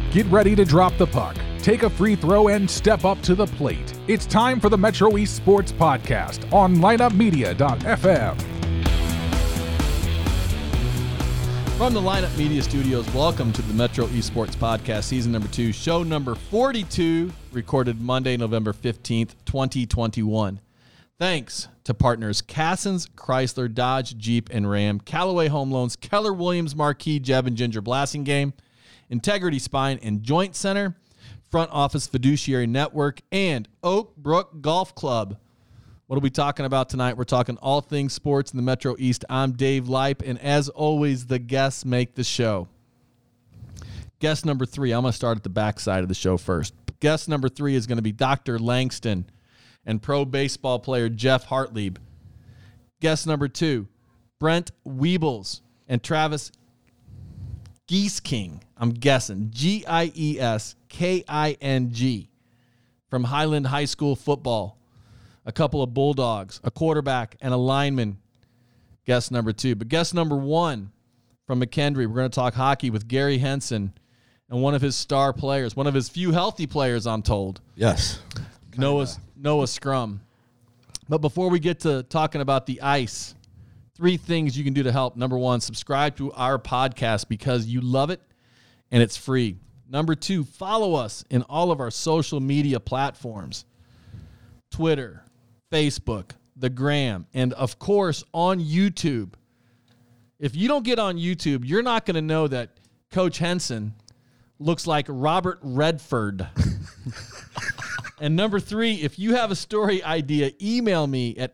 Get ready to drop the puck, take a free throw, and step up to the plate. It's time for the Metro East Sports Podcast on lineupmedia.fm. From the Lineup Media Studios, welcome to the Metro East Sports Podcast, Season number 2, show number 42, recorded Monday, November 15th, 2021. Thanks to partners Cassens, Chrysler, Dodge, Jeep, and Ram, Callaway Home Loans, Keller Williams, Marquee, Jeb, and Ginger Blasingame, Integrity Spine and Joint Center, Front Office Fiduciary Network, and Oak Brook Golf Club. What are we talking about tonight? We're talking all things sports in the Metro East. I'm Dave Leip, and as always, the guests make the show. Guest number 3, I'm going to start at the back side of the show first. Guest number 3 is going to be Dr. Langston and pro baseball player Jeff Hartlieb. Guest number 2, Brent Weebles and Travis Giesking. I'm guessing Giesking from Highland High School football. A couple of Bulldogs, a quarterback, and a lineman. Guest number 2. But guest number 1 from McKendree, we're going to talk hockey with Gary Henson and one of his star players, one of his few healthy players, I'm told. Yes. Noah Scrum. But before we get to talking about the ice, 3 things you can do to help. Number 1, subscribe to our podcast because you love it and it's free. Number 2, follow us in all of our social media platforms. Twitter, Facebook, the Gram, and of course on YouTube. If you don't get on YouTube, you're not going to know that Coach Henson looks like Robert Redford. And number 3, if you have a story idea, email me at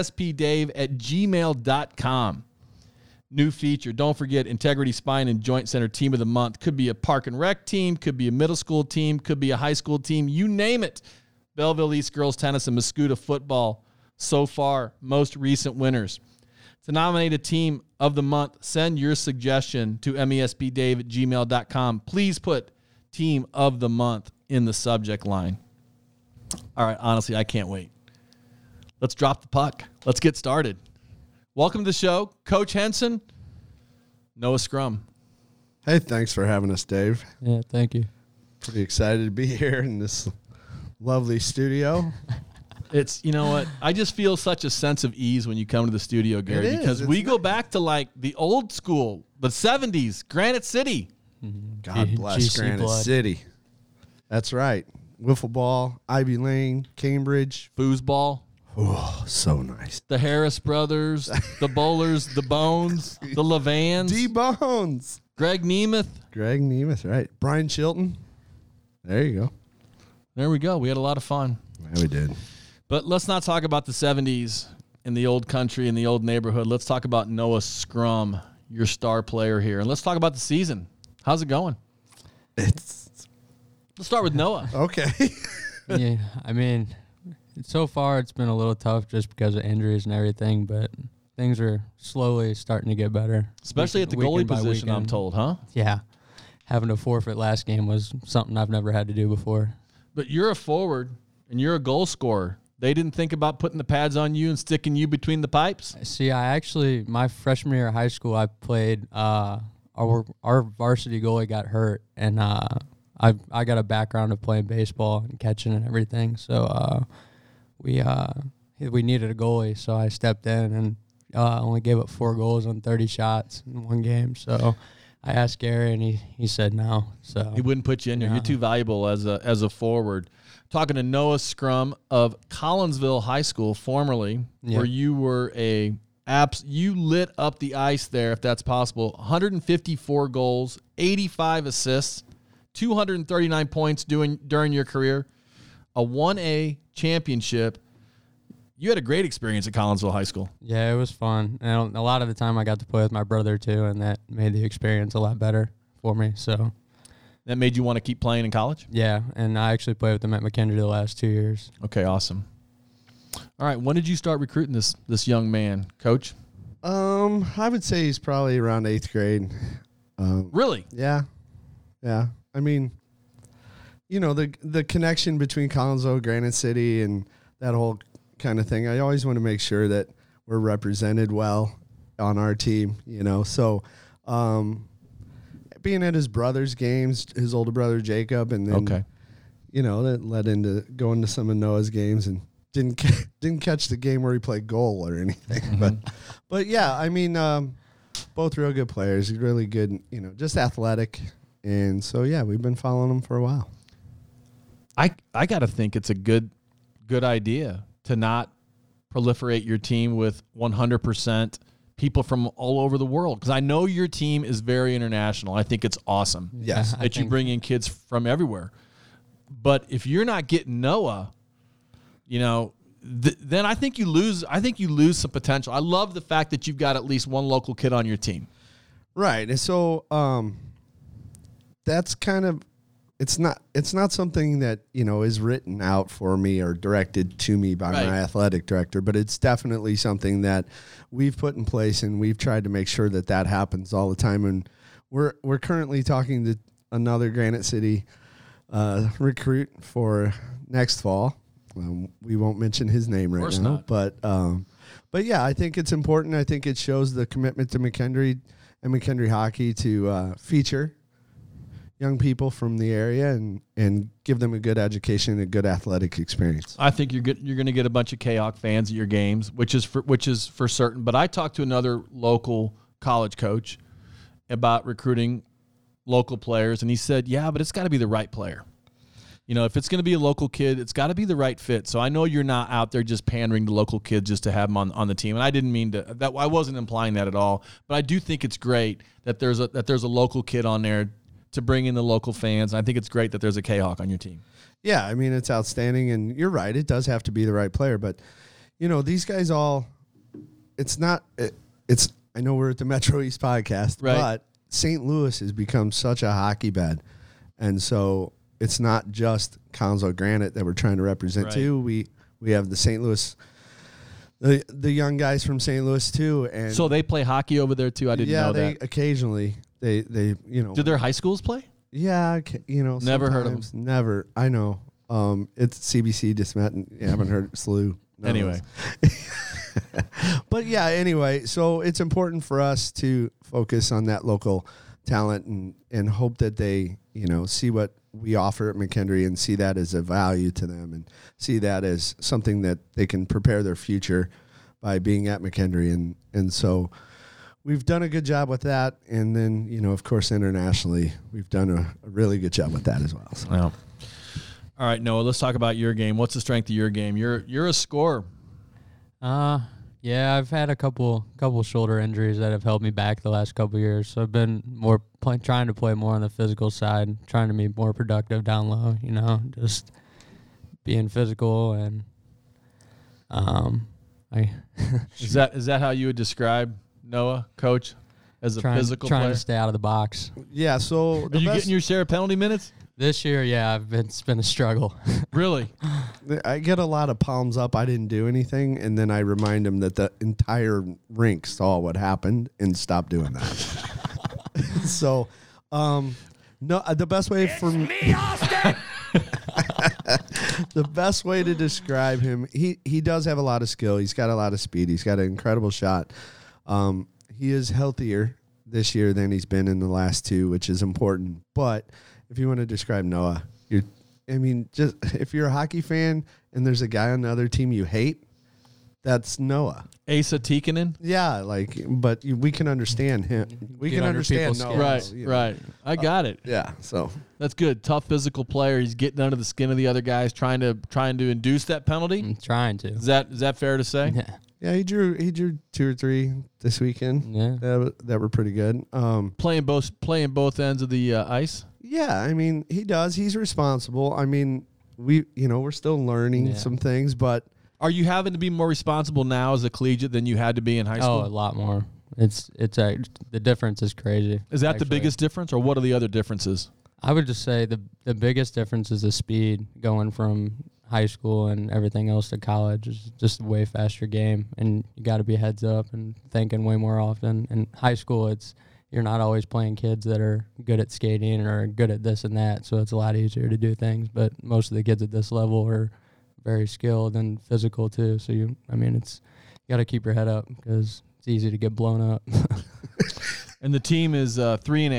mespdave@gmail.com. New feature. Don't forget Integrity Spine and Joint Center Team of the Month. Could be a park and rec team, could be a middle school team, could be a high school team. You name it. Belleville East girls tennis and Mascoutah football so far, most recent winners. To nominate a team of the month, send your suggestion to mespdave@gmail.com. Please put team of the month in the subject line. All right, honestly, I can't wait. Let's drop the puck. Let's get started. Welcome to the show, Coach Henson, Noah Scrum. Hey, thanks for having us, Dave. Yeah, thank you. Pretty excited to be here in this lovely studio. It's, you know what, I just feel such a sense of ease when you come to the studio, Gary, because we go back to like the old school, the 70s, Granite City. God bless GC Granite blood. City. That's right. Wiffle ball, Ivy Lane, Cambridge. Foosball, Oh, so nice. the Harris brothers, the Bowlers, the Bones, the Levans, D-Bones. Greg Nemeth. Greg Nemeth, right. Brian Chilton. There you go. There we go. We had a lot of fun. Yeah, we did. But let's not talk about the 70s in the old country, in the old neighborhood. Let's talk about Noah Scrum, your star player here. And let's talk about the season. How's it going? Let's start with Noah. Okay. Yeah, I mean, so far it's been a little tough just because of injuries and everything, but things are slowly starting to get better. Especially at the goalie Weekend by position, I'm weekend. told, huh? Yeah. Having to forfeit last game was something I've never had to do before. But you're a forward and you're a goal scorer. They didn't think about putting the pads on you and sticking you between the pipes? See, my freshman year of high school, I played, our varsity goalie got hurt, and I got a background of playing baseball and catching and everything. So we needed a goalie, so I stepped in and only gave up 4 goals on 30 shots in one game. So I asked Gary, and he said no. So He wouldn't put you in there. Yeah. You're too valuable as a forward. Talking to Noah Scrum of Collinsville High School, formerly, Yeah. where you were you lit up the ice there, if that's possible. 154 goals, 85 assists, 239 points during your career, a 1A championship. You had a great experience at Collinsville High School. yeah, it was fun. And a lot of the time I got to play with my brother too, and that made the experience a lot better for me. So That made you want to keep playing in college? yeah, and I actually played with him at McKendree the last 2 years. Okay, awesome. All right, when did you start recruiting this young man, Coach? I would say he's probably around 8th grade. Really? Yeah. Yeah. I mean, you know, the connection between Collinsville, Granite City, and that whole kind of thing. I always want to make sure that we're represented well on our team, you know. So, being at his brother's games, his older brother Jacob, and then that led into going to some of Noah's games, and didn't catch the game where he played goal or anything. But yeah, I mean, both real good players, really good, just athletic, and so yeah, we've been following them for a while. I got to think it's a good idea to not proliferate your team with 100% people from all over the world, because I know your team is very international. I think it's awesome that you bring in kids from everywhere. But if you're not getting Noah, then I think you lose. I think you lose some potential. I love the fact that you've got at least one local kid on your team. Right, and so that's kind of. It's not something that, is written out for me or directed to me by my athletic director, but it's definitely something that we've put in place, and we've tried to make sure that happens all the time. And we're currently talking to another Granite City recruit for next fall. We won't mention his name right now, but yeah, I think it's important. I think it shows the commitment to McKendree and McKendree hockey to feature young people from the area and give them a good education and a good athletic experience. I think you're going to get a bunch of K-Hawk fans at your games, which is for certain. But I talked to another local college coach about recruiting local players, and he said, yeah, but it's got to be the right player. If it's going to be a local kid, it's got to be the right fit. So I know you're not out there just pandering to local kids just to have them on the team. And I didn't mean that. I wasn't implying that at all. But I do think it's great that there's a local kid on there to bring in the local fans. I think it's great that there's a K-Hawk on your team. Yeah, I mean, it's outstanding, and you're right. It does have to be the right player, but, these guys all – it's not – I know we're at the Metro East podcast, but St. Louis has become such a hockey bed, and so it's not just Collinsville Granite that we're trying to represent too. We have the St. Louis – the young guys from St. Louis too. And so they play hockey over there too? I didn't know that. Yeah, they occasionally – They Did their high schools play? Yeah, never heard of them. Never, I know. It's CBC DeSmet, and you haven't heard SLU. Anyway, but yeah, anyway, so it's important for us to focus on that local talent and hope that they see what we offer at McKendree and see that as a value to them and see that as something that they can prepare their future by being at McKendree, and so. We've done a good job with that, and then, of course, internationally, we've done a really good job with that as well. So. Well, all right, Noah, let's talk about your game. What's the strength of your game? You're a scorer. Yeah, I've had a couple shoulder injuries that have held me back the last couple of years, so I've been trying to play more on the physical side, trying to be more productive down low, just being physical and Is that how you would describe Noah, coach, as a physical player? Trying to stay out of the box. Yeah, so... Are you getting your share of penalty minutes? This year, yeah, it's been a struggle. Really? I get a lot of palms up. I didn't do anything, and then I remind them that the entire rink saw what happened and stopped doing that. So, no, the best way for me, Austin! The best way to describe him, he does have a lot of skill. He's got a lot of speed. He's got an incredible shot. He is healthier this year than he's been in the last two, which is important. But if you want to describe Noah, just if you're a hockey fan and there's a guy on the other team you hate, that's Noah. Asa Tikkanen? Yeah, but we can understand him. We can understand Noah. Right. I got it. Yeah, so that's good. Tough physical player. He's getting under the skin of the other guys, trying to induce that penalty. I'm trying to. Is that fair to say? Yeah. Yeah, he drew 2 or 3 this weekend. Yeah, that were pretty good. Playing both ends of the ice. Yeah, I mean he does. He's responsible. I mean we're still learning some things, but are you having to be more responsible now as a collegiate than you had to be in high school? Oh, a lot more. It's the difference is crazy. Is that the biggest difference, or what are the other differences? I would just say the biggest difference is the speed going from high school and everything else to college. Is just a way faster game, and you got to be heads up and thinking way more often. In high school, you're not always playing kids that are good at skating or good at this and that, so it's a lot easier to do things. But most of the kids at this level are very skilled and physical too. So you got to keep your head up because it's easy to get blown up. And the team is 3-8.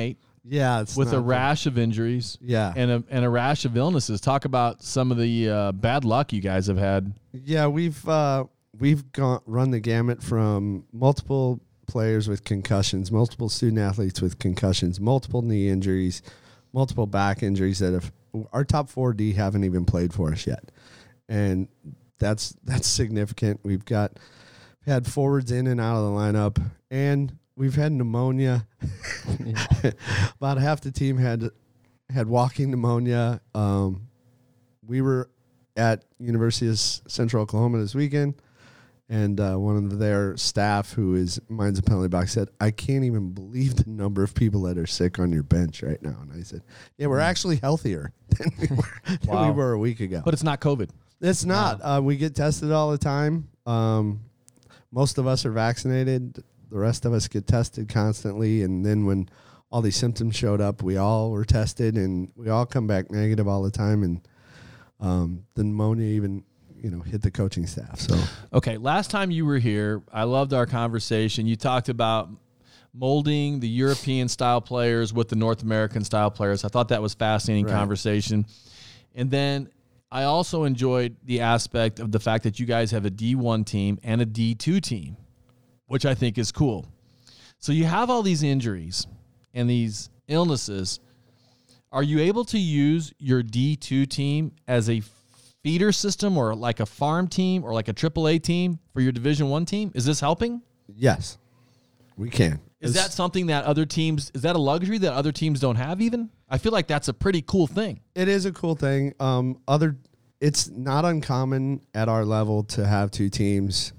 Yeah, it's with not a rash of injuries. Yeah. and a rash of illnesses. Talk about some of the bad luck you guys have had. Yeah, we've run the gamut from multiple players with concussions, multiple student athletes with concussions, multiple knee injuries, multiple back injuries that have our top 4D haven't even played for us yet. And that's significant. We've had forwards in and out of the lineup, and we've had pneumonia. About half the team had walking pneumonia. We were at University of Central Oklahoma this weekend, and one of their staff, who is minds a penalty box, said, "I can't even believe the number of people that are sick on your bench right now." And I said, "Yeah, we're actually healthier than we were a week ago." But it's not COVID. It's not. We get tested all the time. Most of us are vaccinated. The rest of us get tested constantly. And then when all these symptoms showed up, we all were tested, and we all come back negative all the time. And the pneumonia even, hit the coaching staff. So Okay, last time you were here, I loved our conversation. You talked about molding the European-style players with the North American-style players. I thought that was fascinating conversation. And then I also enjoyed the aspect of the fact that you guys have a D1 team and a D2 team, which I think is cool. So you have all these injuries and these illnesses. Are you able to use your D2 team as a feeder system or like a farm team or like a AAA team for your Division I team? Is this helping? yes, we can. Is that something that other teams, is that a luxury that other teams don't have even? I feel like that's a pretty cool thing. It is a cool thing. It's not uncommon at our level to have two teams.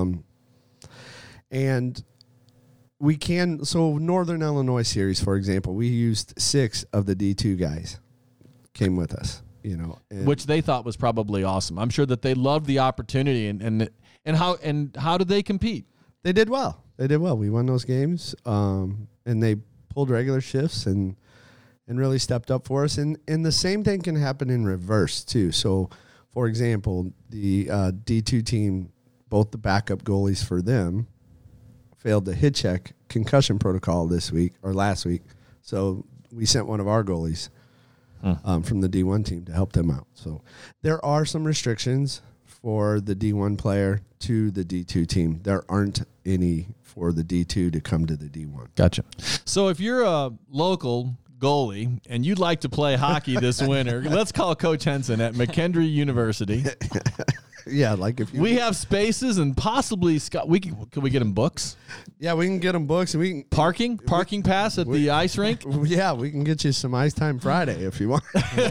And we can, so Northern Illinois series, for example, we used 6 of the D2 guys came with us, and Which they thought was probably awesome. I'm sure that they loved the opportunity and how did they compete? they did well. We won those games, and they pulled regular shifts and really stepped up for us. And the same thing can happen in reverse too. So, for example, the D2 team, both the backup goalies for them failed the hit check concussion protocol last week. So we sent one of our goalies from the D1 team to help them out. So there are some restrictions for the D1 player to the D2 team. There aren't any for the D2 to come to the D1. Gotcha. So if you're a local goalie and you'd like to play hockey this winter, let's call Coach Henson at McKendree University. Yeah, like if you We have spaces and possibly Scott. Can we get him books? Yeah, we can get them books, and we can Parking pass at the ice rink. Yeah, we can get you some Ice Time Friday if you want.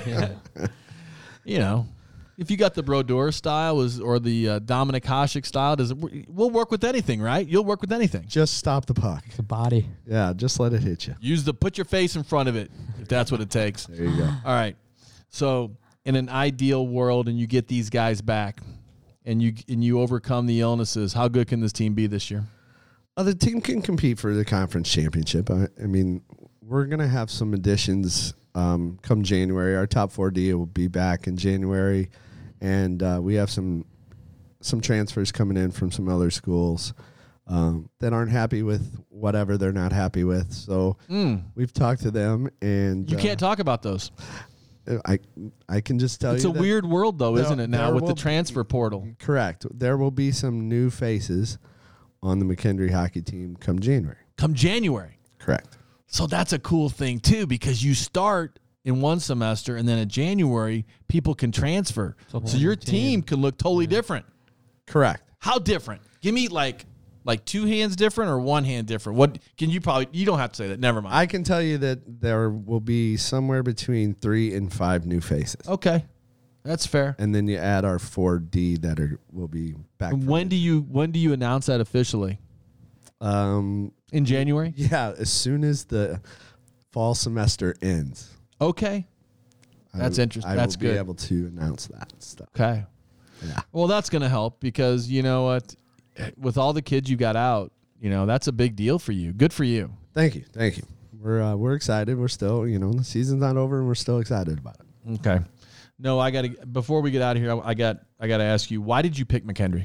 If you got the Brodeur style or the Dominic Hasek style, we'll work with anything, right? You'll work with anything. Just stop the puck. The body. Yeah, just let it hit you. Put your face in front of it if that's what it takes. There you go. All right. So in an ideal world, and you get these guys back, and you overcome the illnesses, how good can this team be this year? The team can compete for the conference championship. I mean, we're going to have some additions come January. Our top 4D will be back in January, and we have some transfers coming in from some other schools that aren't happy with whatever they're not happy with. So we've talked to them, and You can't talk about those. I can just tell It's you a weird world, though, isn't it, now, there with the will- transfer portal? Correct. There will be some new faces on the McKendree hockey team come January. Come January. Correct. So that's a cool thing, too, because you start in one semester, and then in January, people can transfer. So your team can look totally different. Correct. How different? Give me, like 2 hands different or 1 hand different? What can you you don't have to say that. Never mind. I can tell you that there will be somewhere between 3 and 5 new faces. Okay. That's fair. And then you add our 4D that will be back. And when do you announce that officially? In January? Yeah, as soon as the fall semester ends. Okay. That's interesting. That's good. I will good. be able to announce that stuff. Okay. Yeah. Well, that's going to help because you know what? With all the kids you got out, that's a big deal for you. Good for you. Thank you. We're excited. We're still, the season's not over, and we're still excited about it. Okay. No, before we get out of here, I got to ask you, why did you pick McKendree?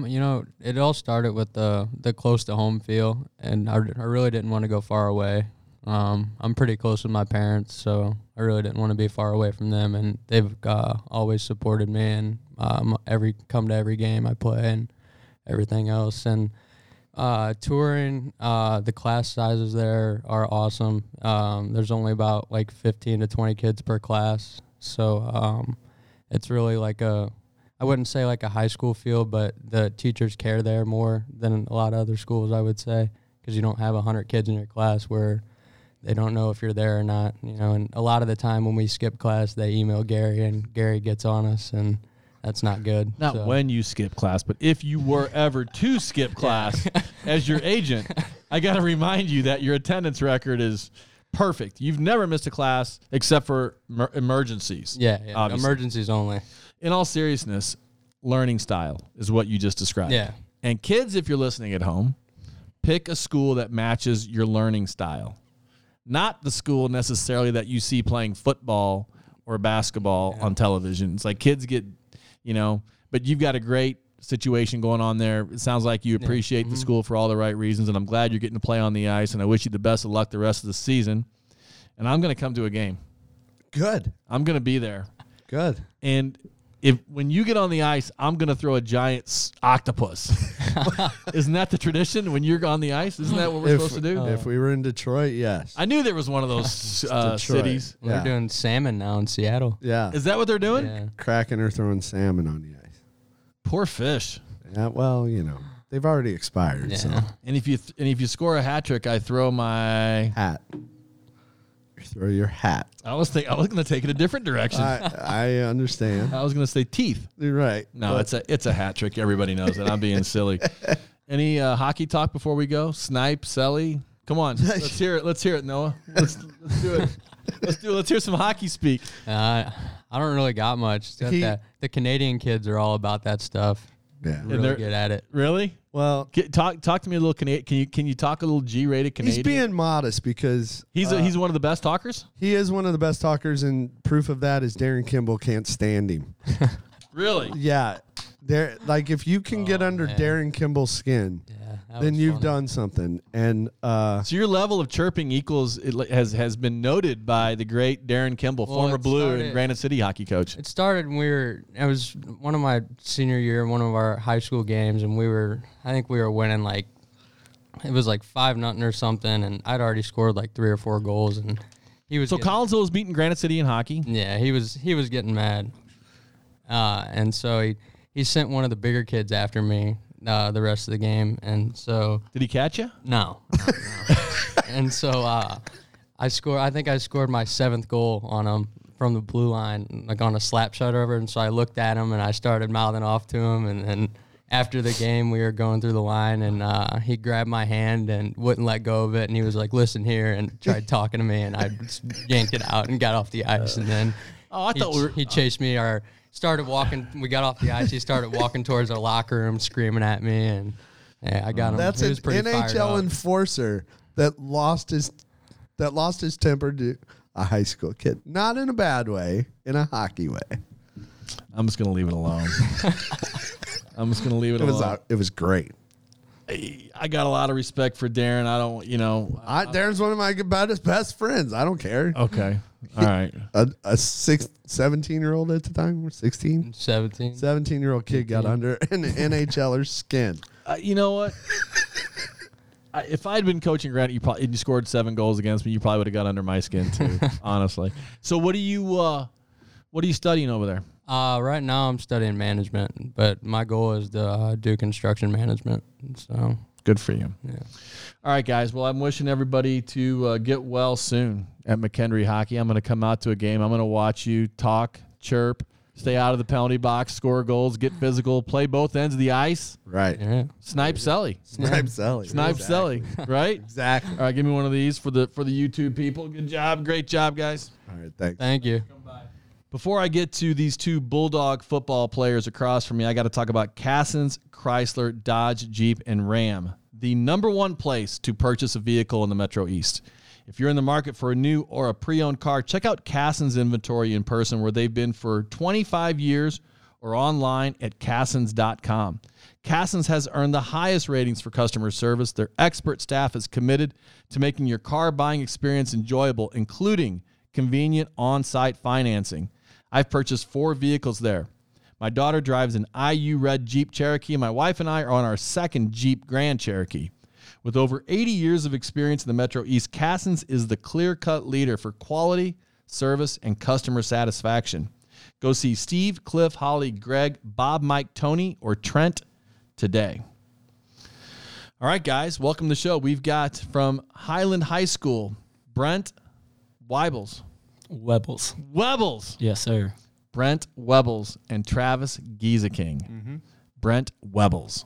It all started with the close to home feel, and I really didn't want to go far away. I'm pretty close with my parents, so I really didn't want to be far away from them, and they've always supported me and come to every game I play and everything else. And touring, the class sizes there are awesome. There's only about like 15 to 20 kids per class, so it's really like I wouldn't say like a high school feel, but the teachers care there more than a lot of other schools, I would say, because you don't have 100 kids in your class where they don't know if you're there or not, and a lot of the time when we skip class, they email Gary, and Gary gets on us, and that's not good. Not when you skip class, but if you were ever to skip class as your agent, I got to remind you that your attendance record is perfect. You've never missed a class except for emergencies. Yeah, obviously. Emergencies only. In all seriousness, learning style is what you just described. Yeah. And kids, if you're listening at home, pick a school that matches your learning style. Not the school necessarily that you see playing football or basketball on television. It's like kids get, but you've got a great situation going on there. It sounds like you appreciate the school for all the right reasons, and I'm glad you're getting to play on the ice, and I wish you the best of luck the rest of the season. And I'm going to come to a game. Good. I'm going to be there. Good. And when you get on the ice, I'm going to throw a giant octopus. Isn't that the tradition when you're on the ice? Isn't that what we're supposed to do? If we were in Detroit, yes. I knew there was one of those cities. Yeah. They're doing salmon now in Seattle. Yeah. Is that what they're doing? Yeah. Cracking or throwing salmon on the ice. Poor fish. Yeah, well, they've already expired. Yeah. So And if you score a hat trick, I throw my hat. You throw your hat. I was going to take it a different direction. I understand. I was going to say teeth. You're right. No, it's a hat trick. Everybody knows that. I'm being silly. Any hockey talk before we go? Snipe, Selly? Come on. Let's hear it. Let's hear it, Noah. Let's do it. Let's hear some hockey speak. I don't really got much. The Canadian kids are all about that stuff. Yeah. Really good at it. Really? Well, Talk to me a little Canadian. Can you talk a little G-rated Canadian? he's being modest because He's one of the best talkers? he is one of the best talkers, and proof of that is Darren Kimball can't stand him. Really? Yeah. If you can get under Darren Kimball's skin, then you've done something. And So your level of chirping has been noted by the great Darren Kimball, former Blue and Granite City hockey coach. It started when it was one of my senior year, one of our high school games, and I think we were winning it was like 5-0 or something, and I'd already scored like 3 or 4 goals, and he was. So Collinsville was beating Granite City in hockey. Yeah, he was getting mad, and so he sent one of the bigger kids after me the rest of the game, and so Did he catch you? no. And so I think I scored my 7th goal on him from the blue line, like on a slap shot over. And so I looked at him and I started mouthing off to him. And then after the game, we were going through the line, and he grabbed my hand and wouldn't let go of it. And he was like, "Listen here," and tried talking to me, and I just yanked it out and got off the ice. And then he chased me. Started walking. We got off the ice. He started walking towards our locker room, screaming at me, and I got him. that's an NHL enforcer that lost his temper to a high school kid. Not in a bad way, in a hockey way. I'm just going to leave it alone. It was great. I got a lot of respect for Darren. I don't, Darren's one of my best friends. I don't care. Okay. All right. A 17-year-old at the time, or 16? 17. 17-year-old kid got under an NHLer's skin. You know what? If I had been coaching Granite, you scored 7 goals against me, you probably would have got under my skin too, honestly. So what are you studying over there? Right now I'm studying management, but my goal is to do construction management. So good for you. Yeah. All right, guys. Well, I'm wishing everybody to get well soon at McHenry Hockey. I'm going to come out to a game. I'm going to watch you talk, chirp, stay out of the penalty box, score goals, get physical, play both ends of the ice. Right. Yeah. Snipe Selly. Snipe Selly. Right? Exactly. All right, give me one of these for the YouTube people. Good job. Great job, guys. All right, thanks. Thank you. Before I get to these 2 Bulldog football players across from me, I got to talk about Cassens, Chrysler, Dodge, Jeep, and Ram, the #1 place to purchase a vehicle in the Metro East. If you're in the market for a new or a pre-owned car, check out Cassens inventory in person, where they've been for 25 years or online at Cassens.com. Cassens has earned the highest ratings for customer service. Their expert staff is committed to making your car buying experience enjoyable, including convenient on-site financing. I've purchased 4 vehicles there. My daughter drives an IU Red Jeep Cherokee, and my wife and I are on our second Jeep Grand Cherokee. With over 80 years of experience in the Metro East, Cassens is the clear-cut leader for quality, service, and customer satisfaction. Go see Steve, Cliff, Holly, Greg, Bob, Mike, Tony, or Trent today. All right, guys, welcome to the show. We've got from Highland High School, Brent Webbles. Yes, sir. Brent Webbles and Travis Gieseking. Mm-hmm. Brent Webbles.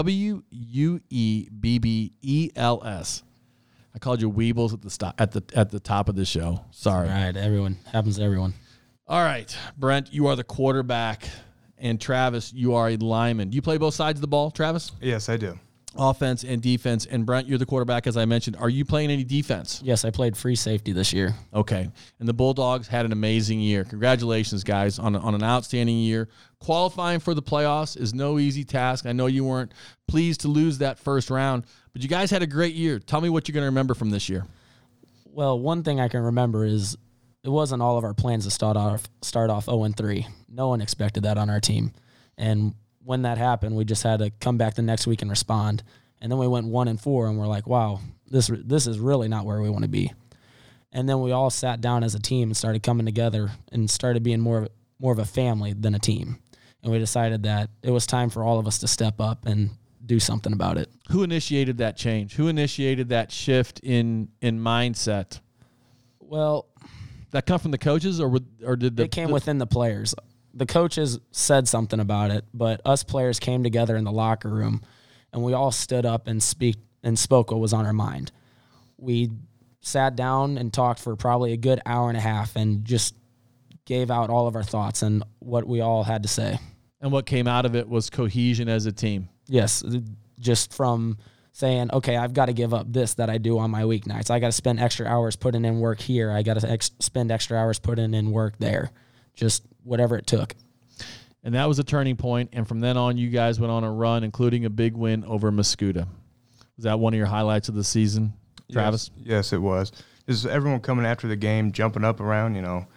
Wuebbels. I called you Weebles at the top of the show. Sorry. All right, everyone. Happens to everyone. All right, Brent, you are the quarterback, and Travis, you are a lineman. Do you play both sides of the ball, Travis? Yes, I do. Offense and defense. And Brent, you're the quarterback, as I mentioned. Are you playing any defense? Yes, I played free safety this year. Okay. And the Bulldogs had an amazing year. Congratulations, guys, on an outstanding year. Qualifying for the playoffs is no easy task. I know you weren't pleased to lose that first round, but you guys had a great year. Tell me what you're going to remember from this year. Well, one thing I can remember is it wasn't all of our plans to start off 0-3. No one expected that on our team. And when that happened, we just had to come back the next week and respond. And then we went 1-4, and we're like, wow, this is really not where we want to be. And then we all sat down as a team and started coming together and started being more of a family than a team. And we decided that it was time for all of us to step up and do something about it. Who initiated that change? Who initiated that shift in mindset? Well, that come from the coaches, or did it came within the players? The coaches said something about it, but us players came together in the locker room, and we all stood up and spoke what was on our mind. We sat down and talked for probably a good hour and a half and just gave out all of our thoughts and what we all had to say. And what came out of it was cohesion as a team. Yes, just from saying, okay, I've got to give up this that I do on my weeknights. I got to spend extra hours putting in work here. I got to spend extra hours putting in work there. Just whatever it took. And that was a turning point. And from then on, you guys went on a run, including a big win over Mascoutah. Was that one of your highlights of the season, Travis? Yes, it was. Just everyone coming after the game, jumping up around,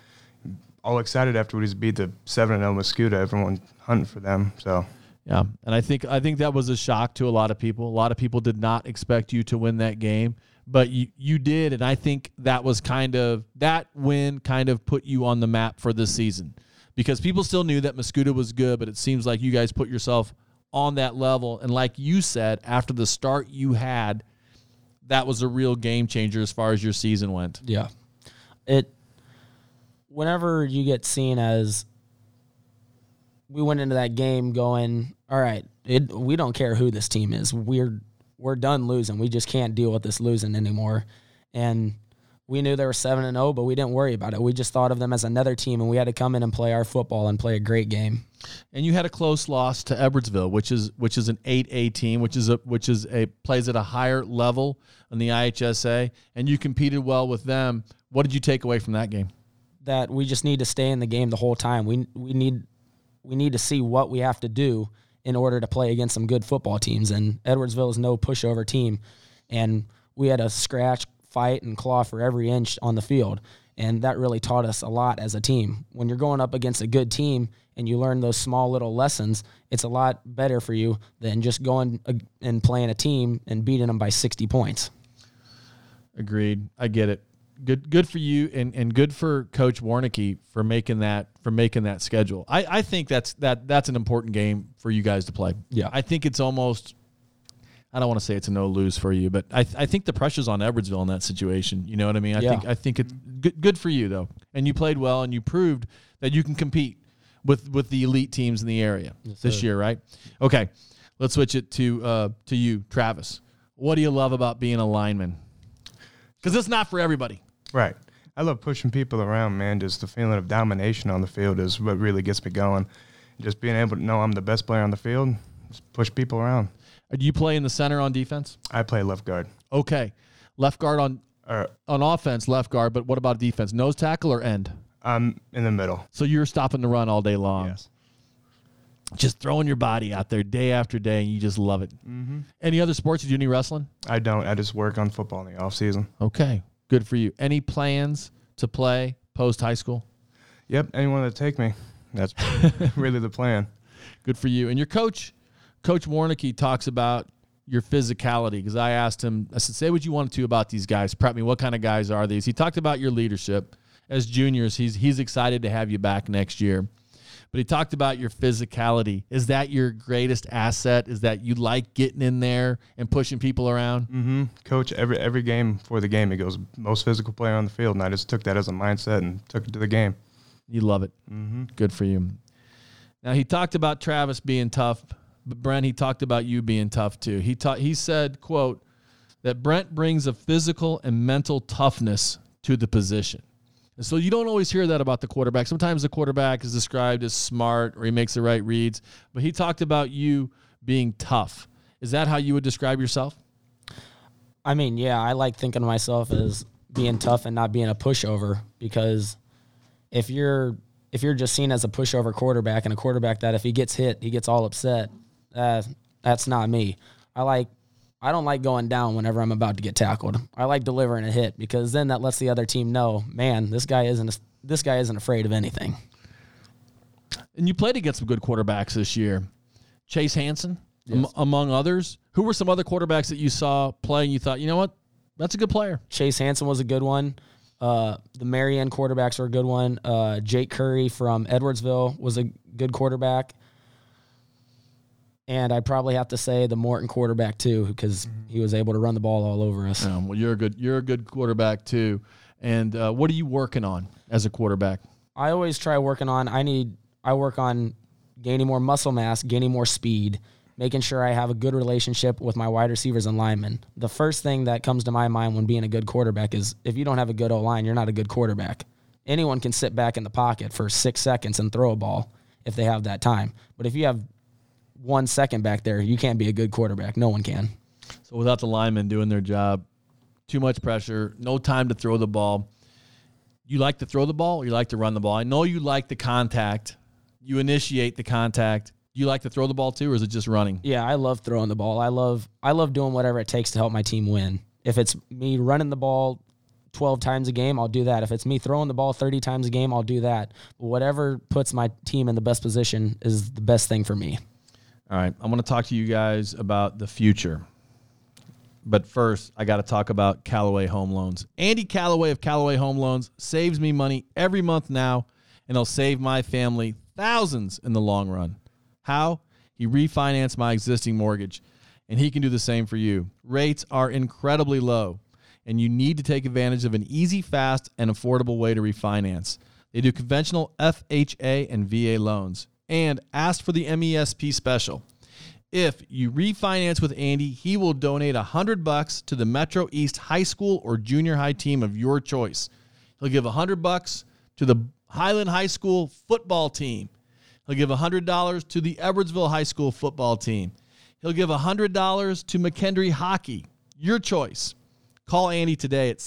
all excited after we just beat the 7-0 Mascoutah. Everyone hunting for them. So. Yeah, and I think that was a shock to a lot of people. A lot of people did not expect you to win that game, but you did, and I think that win kind of put you on the map for this season, because people still knew that Mascoutah was good, but it seems like you guys put yourself on that level, and like you said, after the start you had, that was a real game changer as far as your season went. Yeah, whenever you get seen as. We went into that game going, all right, we don't care who this team is. We're done losing. We just can't deal with this losing anymore. And we knew they were 7-0, but we didn't worry about it. We just thought of them as another team, and we had to come in and play our football and play a great game. And you had a close loss to Edwardsville, which is an 8A team, which plays at a higher level in the IHSA, and you competed well with them. What did you take away from that game? That we just need to stay in the game the whole time. We need to see what we have to do in order to play against some good football teams. And Edwardsville is no pushover team. And we had to scratch, fight, and claw for every inch on the field. And that really taught us a lot as a team. When you're going up against a good team and you learn those small little lessons, it's a lot better for you than just going and playing a team and beating them by 60 points. Agreed. I get it. Good for you, and good for Coach Warnicki for making that schedule. I think that's an important game for you guys to play. Yeah, I think it's almost. I don't want to say it's a no lose for you, but I think the pressure's on Edwardsville in that situation. You know what I mean? I think it's good for you though, and you played well, and you proved that you can compete with the elite teams in the area this year, right? Okay, let's switch it to you, Travis. What do you love about being a lineman? Because it's not for everybody. Right. I love pushing people around, man. Just the feeling of domination on the field is what really gets me going. Just being able to know I'm the best player on the field, just push people around. Do you play in the center on defense? I play left guard. Okay. Left guard on offense, left guard, but what about defense? Nose tackle or end? I'm in the middle. So you're stopping the run all day long. Yes. just throwing your body out there day after day, and you just love it. Mm-hmm. Any other sports? You do any wrestling? I don't. I just work on football in the off season. Okay, good for you. Any plans to play post high school? Yep, anyone that take me. That's really the plan. Good for you. And your coach, Coach Warnicki, talks about your physicality, because I asked him, I said, say what you wanted to about these guys. Prep me. What kind of guys are these? He talked about your leadership. As juniors, he's excited to have you back next year. But he talked about your physicality. Is that your greatest asset? Is that you like getting in there and pushing people around? Mm-hmm. Coach, every game for the game, he goes, most physical player on the field. And I just took that as a mindset and took it to the game. You love it. Mm-hmm. Good for you. Now, he talked about Travis being tough, but Brent, he talked about you being tough too. He said, quote, that Brent brings a physical and mental toughness to the position. And so you don't always hear that about the quarterback. Sometimes the quarterback is described as smart or he makes the right reads, but he talked about you being tough. Is that how you would describe yourself? I mean, yeah, I like thinking of myself as being tough and not being a pushover, because if you're just seen as a pushover quarterback and a quarterback that if he gets hit, he gets all upset, that's not me. I don't like going down whenever I'm about to get tackled. I like delivering a hit, because then that lets the other team know, man, this guy isn't afraid of anything. And you played against some good quarterbacks this year. Chase Hansen, yes. Among others. Who were some other quarterbacks that you saw play and you thought, you know what, that's a good player? Chase Hansen was a good one. The Marion quarterbacks were a good one. Jake Curry from Edwardsville was a good quarterback. And I'd probably have to say the Morton quarterback too, because he was able to run the ball all over us. Well, you're a good quarterback too. And what are you working on as a quarterback? I always try working on. I work on gaining more muscle mass, gaining more speed, making sure I have a good relationship with my wide receivers and linemen. The first thing that comes to my mind when being a good quarterback is if you don't have a good O-line, you're not a good quarterback. Anyone can sit back in the pocket for 6 seconds and throw a ball if they have that time. But if you have 1 second back there, you can't be a good quarterback. No one can. So without the linemen doing their job, too much pressure, no time to throw the ball. You like to throw the ball or you like to run the ball? I know you like the contact. You initiate the contact. Do you like to throw the ball too, or is it just running? Yeah, I love throwing the ball. I love doing whatever it takes to help my team win. If it's me running the ball 12 times a game, I'll do that. If it's me throwing the ball 30 times a game, I'll do that. But whatever puts my team in the best position is the best thing for me. All right, I'm going to talk to you guys about the future. But first, I got to talk about Callaway Home Loans. Andy Callaway of Callaway Home Loans saves me money every month now, and he'll save my family thousands in the long run. How? He refinanced my existing mortgage, and he can do the same for you. Rates are incredibly low, and you need to take advantage of an easy, fast, and affordable way to refinance. They do conventional FHA and VA loans. And ask for the MESP special. If you refinance with Andy, he will donate $100 to the Metro East high school or junior high team of your choice. He'll give $100 to the Highland High School football team. He'll give $100 to the Edwardsville High School football team. He'll give $100 to McKendree hockey. Your choice. Call Andy today at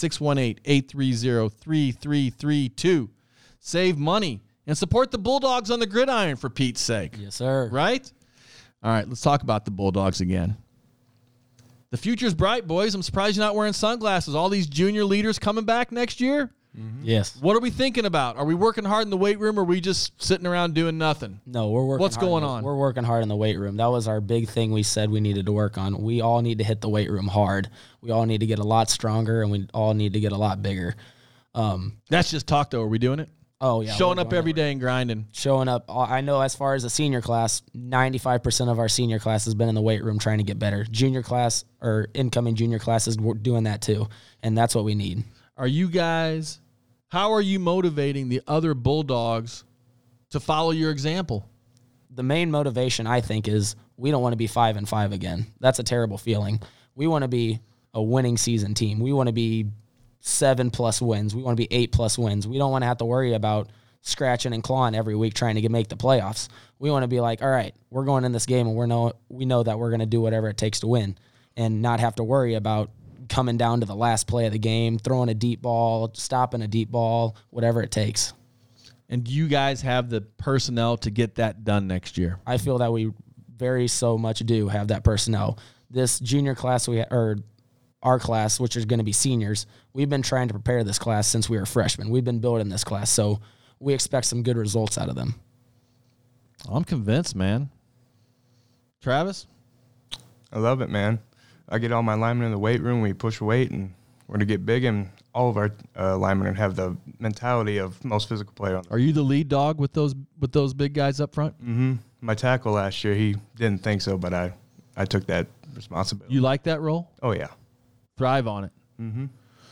618-830-3332. Save money. And support the Bulldogs on the gridiron, for Pete's sake. Yes, sir. Right? All right, let's talk about the Bulldogs again. The future's bright, boys. I'm surprised you're not wearing sunglasses. All these junior leaders coming back next year? Mm-hmm. Yes. What are we thinking about? Are we working hard in the weight room, or are we just sitting around doing nothing? No, we're working What's hard. going on? We're working hard in the weight room. That was our big thing we said we needed to work on. We all need to hit the weight room hard. We all need to get a lot stronger, and we all need to get a lot bigger. That's just talk, though. Are we doing it? Oh, yeah. Showing up every day and grinding. Showing up. I know as far as the senior class, 95% of our senior class has been in the weight room trying to get better. Junior class or incoming junior classes, we're doing that too. And that's what we need. Are you guys, how are you motivating the other Bulldogs to follow your example? The main motivation, I think, is we don't want to be 5-5 again. That's a terrible feeling. We want to be a winning season team. We want to be 7+ wins. We want to be 8+ wins. We don't want to have to worry about scratching and clawing every week trying to make the playoffs. We want to be like, all right, we're going in this game and we know that we're going to do whatever it takes to win, and not have to worry about coming down to the last play of the game, throwing a deep ball, stopping a deep ball, whatever it takes. And do you guys have the personnel to get that done next year? I feel that we very so much do have that personnel. This junior class or our class, which is going to be seniors, we've been trying to prepare this class since we were freshmen. We've been building this class, so we expect some good results out of them. I'm convinced, man. Travis? I love it, man. I get all my linemen in the weight room. We push weight, and we're going to get big, and all of our linemen have the mentality of most physical player. Are you the lead dog with those big guys up front? Mm-hmm. My tackle last year, he didn't think so, but I took that responsibility. You like that role? Oh, yeah. Thrive on it. Mm-hmm.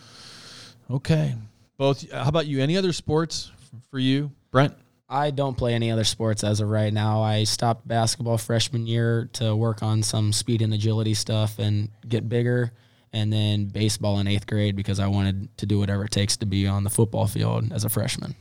Okay. Both. How about you? Any other sports for you, Brent? I don't play any other sports as of right now. I stopped basketball freshman year to work on some speed and agility stuff and get bigger, and then baseball in 8th grade because I wanted to do whatever it takes to be on the football field as a freshman.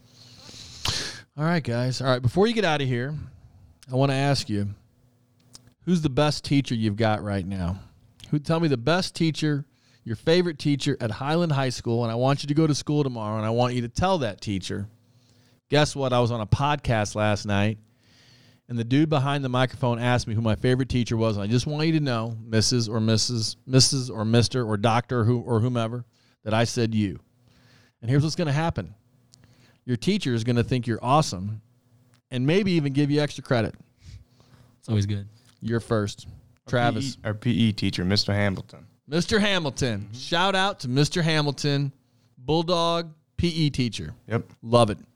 All right, guys. All right, before you get out of here, I want to ask you, who's the best teacher you've got right now? Tell me the best teacher, your favorite teacher at Highland High School, and I want you to go to school tomorrow, and I want you to tell that teacher, guess what? I was on a podcast last night, and the dude behind the microphone asked me who my favorite teacher was, and I just want you to know, Mrs. or Mr. or Doctor or whomever, that I said you. And here's what's going to happen. Your teacher is going to think you're awesome and maybe even give you extra credit. It's always good. You're first. Travis. Our PE teacher, Mr. Hamilton. Mr. Hamilton. Mm-hmm. Shout out to Mr. Hamilton, Bulldog PE teacher. Yep. Love it.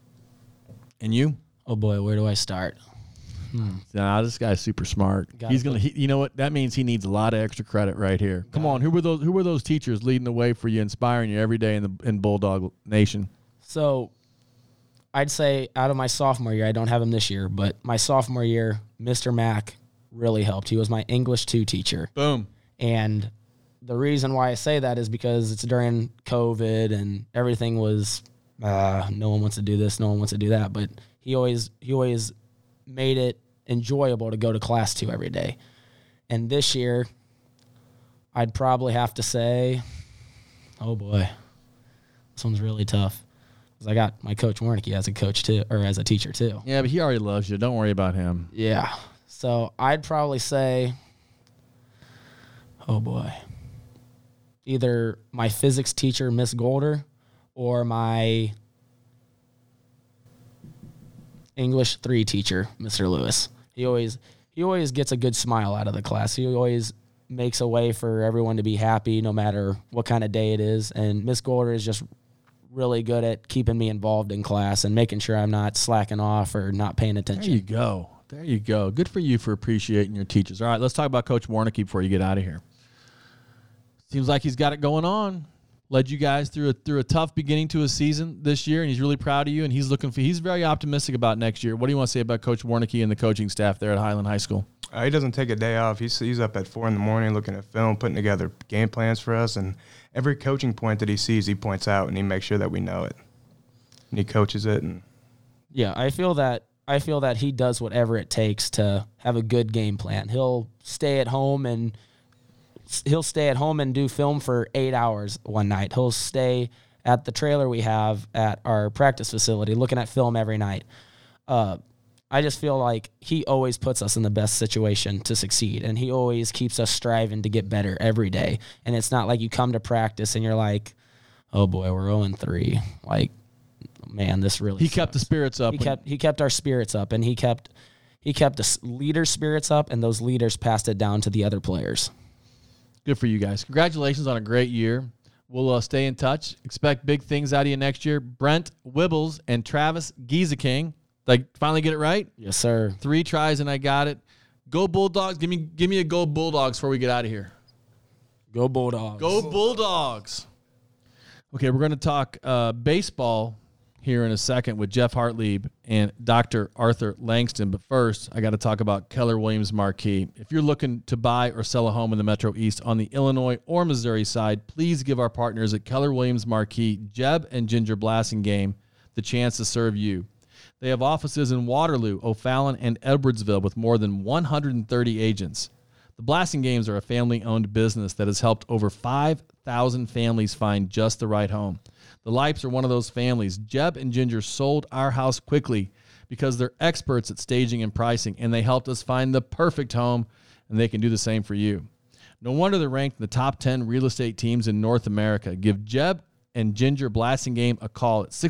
And you? Oh, boy, where do I start? Nah, this guy's super smart. He's gonna. You know what? That means he needs a lot of extra credit right here. Come on, who were those teachers leading the way for you, inspiring you every day in Bulldog Nation? So, I'd say out of my sophomore year, I don't have him this year, but my sophomore year, Mr. Mack really helped. He was my English 2 teacher. Boom. And the reason why I say that is because it's during COVID and everything was no one wants to do this, no one wants to do that, but he always made it enjoyable to go to class 2 every day. And this year, I'd probably have to say, oh boy, this one's really tough. Because I got my coach Warnicki as a coach too, or as a teacher too. Yeah, but he already loves you. Don't worry about him. Yeah. So I'd probably say, oh boy, either my physics teacher, Miss Golder, or my English 3 teacher, Mr. Lewis. He always gets a good smile out of the class. He always makes a way for everyone to be happy no matter what kind of day it is. And Miss Golder is just really good at keeping me involved in class and making sure I'm not slacking off or not paying attention. There you go. Good for you for appreciating your teachers. All right, let's talk about Coach Warnicki before you get out of here. Seems like he's got it going on. Led you guys through a tough beginning to a season this year, and he's really proud of you, and he's very optimistic about next year. What do you want to say about Coach Warnicki and the coaching staff there at Highland High School? He doesn't take a day off. He's up at 4 a.m. looking at film, putting together game plans for us, and every coaching point that he sees, he points out, and he makes sure that we know it. And he coaches it. And yeah, I feel that he does whatever it takes to have a good game plan. He'll stay at home and do film for 8 hours one night. He'll stay at the trailer we have at our practice facility looking at film every night. I just feel like he always puts us in the best situation to succeed, and he always keeps us striving to get better every day. And it's not like you come to practice and you're like, oh boy, we're 0-3. Like, man, this really sucks. Kept the spirits up. He kept our spirits up, and he kept the leaders' spirits up, and those leaders passed it down to the other players. Good for you guys. Congratulations on a great year. We'll stay in touch. Expect big things out of you next year. Brent Wibbles and Travis Gieseking. Did I finally get it right? Yes, sir. 3 tries and I got it. Go Bulldogs. Give me a go Bulldogs before we get out of here. Go Bulldogs. Go Bulldogs. Okay, we're going to talk baseball here in a second with Jeff Hartlieb and Dr. Arthur Langston. But first, I got to talk about Keller Williams Marquee. If you're looking to buy or sell a home in the Metro East on the Illinois or Missouri side, please give our partners at Keller Williams Marquee, Jeb and Ginger Blassingame, the chance to serve you. They have offices in Waterloo, O'Fallon, and Edwardsville with more than 130 agents. The Blasting Games are a family-owned business that has helped over 5,000 families find just the right home. The Lipes are one of those families. Jeb and Ginger sold our house quickly because they're experts at staging and pricing, and they helped us find the perfect home, and they can do the same for you. No wonder they're ranked in the top 10 real estate teams in North America. Give Jeb and Ginger Blasting Game a call at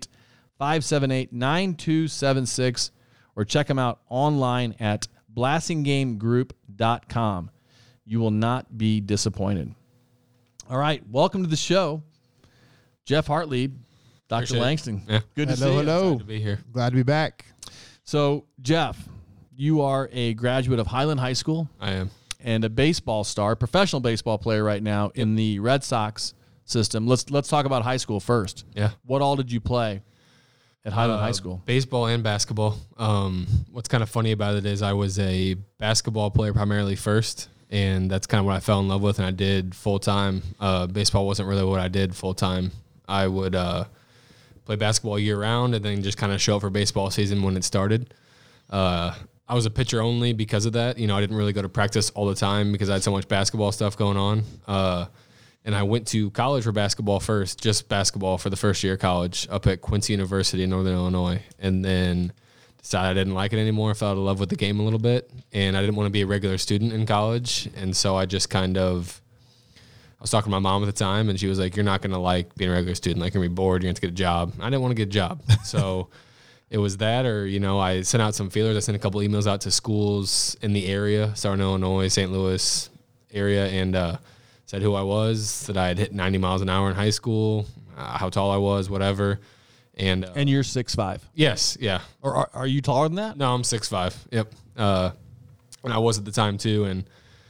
618-578-9276 or check them out online at blastinggamegroup.com. You will not be disappointed. All right, welcome to the show, Jeff Hartlieb, Dr. Appreciate Langston. Yeah. Good to see you. Hello. Glad to be here. Glad to be back. So, Jeff, you are a graduate of Highland High School. I am. And a baseball star, professional baseball player right now in the Red Sox system. Let's talk about high school first. Yeah. What all did you play at Highland High School? Baseball and basketball. What's kind of funny about it is I was a basketball player primarily first, and that's kind of what I fell in love with, and I did full-time. Baseball wasn't really what I did full-time. I would play basketball year-round and then just kind of show up for baseball season when it started. I was a pitcher only because of that. I didn't really go to practice all the time because I had so much basketball stuff going on. And I went to college for basketball first, just basketball for the first year of college up at Quincy University in Northern Illinois. And then decided I didn't like it anymore. I fell out of love with the game a little bit. And I didn't want to be a regular student in college. And so I just I was talking to my mom at the time, and she was like, you're not going to like being a regular student. Like, you're going to be bored. You're going to get a job. I didn't want to get a job. So it was that, or, I sent out some feelers. I sent a couple emails out to schools in the area, Southern Illinois, St. Louis area, and said who I was, that I had hit 90 miles an hour in high school, how tall I was, whatever. And you're 6'5". Yes, yeah. Or are you taller than that? No, I'm 6'5". Yep. And I was at the time too. And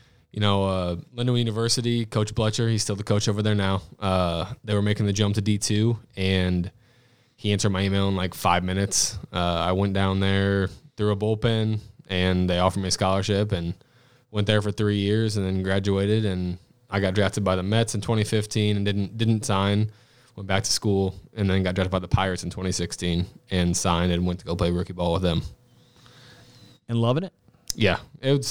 Lindenwood University, Coach Bletcher, he's still the coach over there now. They were making the jump to D2, and he answered my email in like 5 minutes. I went down there, threw a bullpen, and they offered me a scholarship, and went there for 3 years, and then graduated. And I got drafted by the Mets in 2015 and didn't sign. Went back to school, and then got drafted by the Pirates in 2016 and signed and went to go play rookie ball with them. And loving it? Yeah,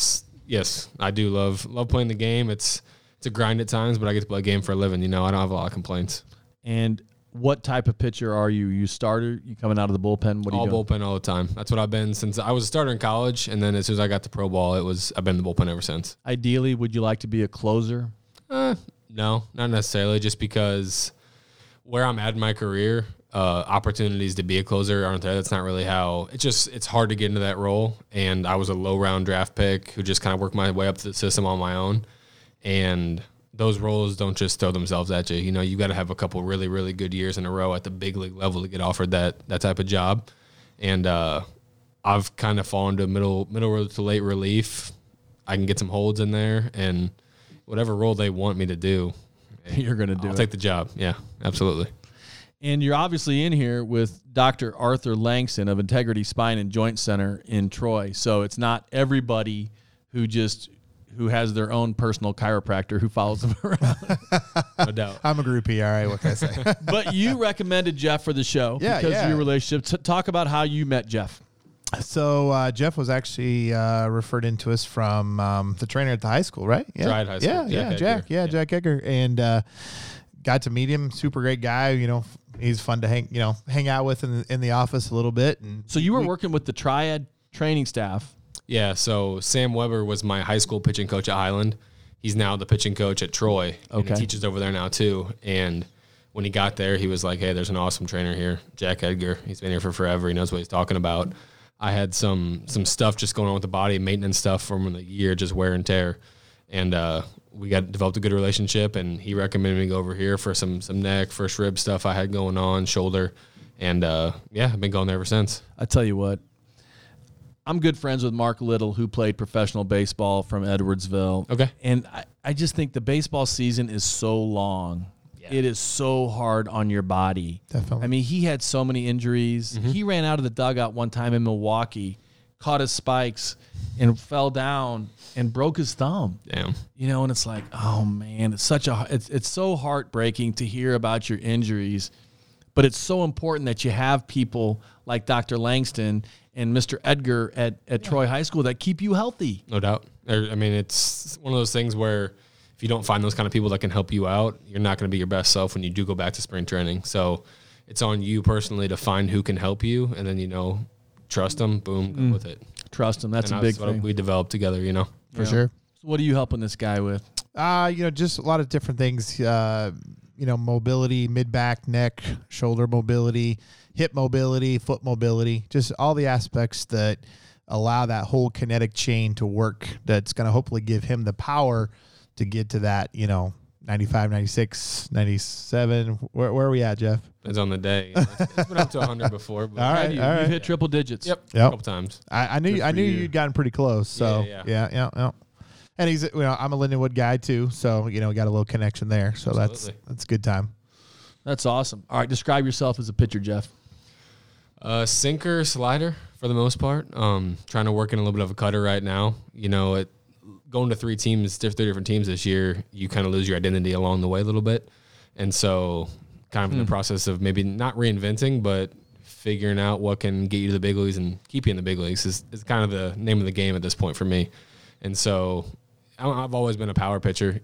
yes, I do love playing the game. It's a grind at times, but I get to play a game for a living. I don't have a lot of complaints. And what type of pitcher are you? You starter? You coming out of the bullpen? What are you doing? Bullpen all the time. That's what I've been since I was a starter in college, and then as soon as I got to pro ball, I've been in the bullpen ever since. Ideally, would you like to be a closer? No, not necessarily. Just because where I'm at in my career, opportunities to be a closer aren't there. That's not really how. It's hard to get into that role. And I was a low round draft pick who just kind of worked my way up the system on my own. And those roles don't just throw themselves at you. You got to have a couple really, really good years in a row at the big league level to get offered that type of job. And I've kind of fallen to middle to late relief. I can get some holds in there, and whatever role they want me to do, you're going to do. I'll take the job. Yeah, absolutely. And you're obviously in here with Dr. Arthur Langston of Integrity Spine and Joint Center in Troy. So it's not everybody who has their own personal chiropractor who follows them around. No doubt. I'm a groupie, all right, what can I say? But you recommended Jeff for the show because of your relationship. Talk about how you met Jeff. So Jeff was actually referred into us from the trainer at the high school, right? Yeah. Tried high school. Jack Egger. And got to meet him. Super great guy. He's fun to hang out with in the office a little bit. And so you were working with the Triad training staff. Yeah, so Sam Weber was my high school pitching coach at Highland. He's now the pitching coach at Troy. And he teaches over there now too. And when he got there, he was like, hey, there's an awesome trainer here, Jack Edgar. He's been here for forever. He knows what he's talking about. I had some stuff just going on with the body, maintenance stuff from the year, just wear and tear. And we developed a good relationship, and he recommended me go over here for some neck, first rib stuff I had going on, shoulder. And, I've been going there ever since. I tell you what, I'm good friends with Mark Little, who played professional baseball from Edwardsville. Okay. And I just think the baseball season is so long. Yeah. It is so hard on your body. Definitely. I mean, he had so many injuries. Mm-hmm. He ran out of the dugout one time in Milwaukee, caught his spikes, and fell down and broke his thumb. Damn. And it's like, oh man, it's so heartbreaking to hear about your injuries, but it's so important that you have people like Dr. Langston and Mr. Edgar at Troy High School that keep you healthy. No doubt. I mean, it's one of those things where if you don't find those kind of people that can help you out, you're not going to be your best self when you do go back to spring training. So it's on you personally to find who can help you, and then, trust them, boom, go with it. Trust them. That's a big thing. What we developed together, For sure. So what are you helping this guy with? Just a lot of different things. Mobility, mid-back, neck, shoulder mobility, hip mobility, foot mobility, just all the aspects that allow that whole kinetic chain to work. That's going to hopefully give him the power to get to that, 95, 96, 97. Where are we at, Jeff? Depends on the day. It's been up to 100 before. But All right. You've hit triple digits. Yep. A couple times. I knew you'd gotten pretty close. So yeah. And he's, I'm a Lindenwood guy too. So, we got a little connection there. So that's a good time. That's awesome. All right. Describe yourself as a pitcher, Jeff. Sinker, slider for the most part. Trying to work in a little bit of a cutter right now. Going to three different teams this year, you kind of lose your identity along the way a little bit. And so kind of in the process of maybe not reinventing, but figuring out what can get you to the big leagues and keep you in the big leagues is kind of the name of the game at this point for me. And so I've always been a power pitcher,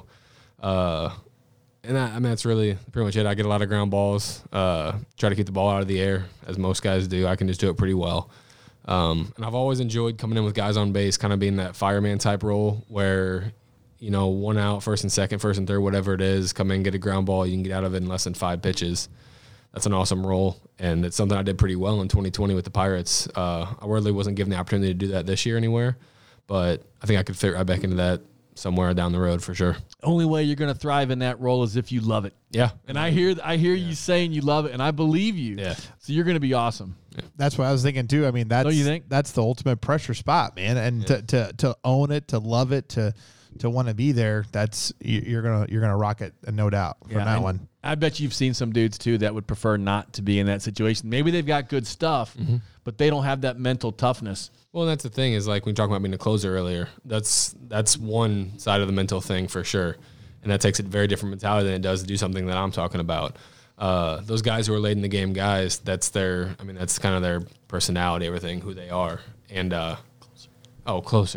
and that's really pretty much it. I get a lot of ground balls, try to keep the ball out of the air, as most guys do. I can just do it pretty well. And I've always enjoyed coming in with guys on base, kind of being that fireman type role where, one out, first and second, first and third, whatever it is, come in, get a ground ball, you can get out of it in less than 5 pitches. That's an awesome role, and it's something I did pretty well in 2020 with the Pirates. I really wasn't given the opportunity to do that this year anywhere, but I think I could fit right back into that somewhere down the road for sure. Only way you're going to thrive in that role is if you love it. Yeah. And I hear you saying you love it, and I believe you. Yeah. So you're going to be awesome. Yeah. That's what I was thinking too. I mean, Don't you think? That's the ultimate pressure spot, man. And to own it, to love it, to want to be there, you're gonna rock it, no doubt from that one. I bet you've seen some dudes too that would prefer not to be in that situation. Maybe they've got good stuff, but they don't have that mental toughness. Well, that's the thing is like when we talked about being a closer earlier, that's one side of the mental thing for sure. And that takes a very different mentality than it does to do something that I'm talking about. Those guys who are late in the game guys, that's kind of their personality, everything, who they are. And, closer.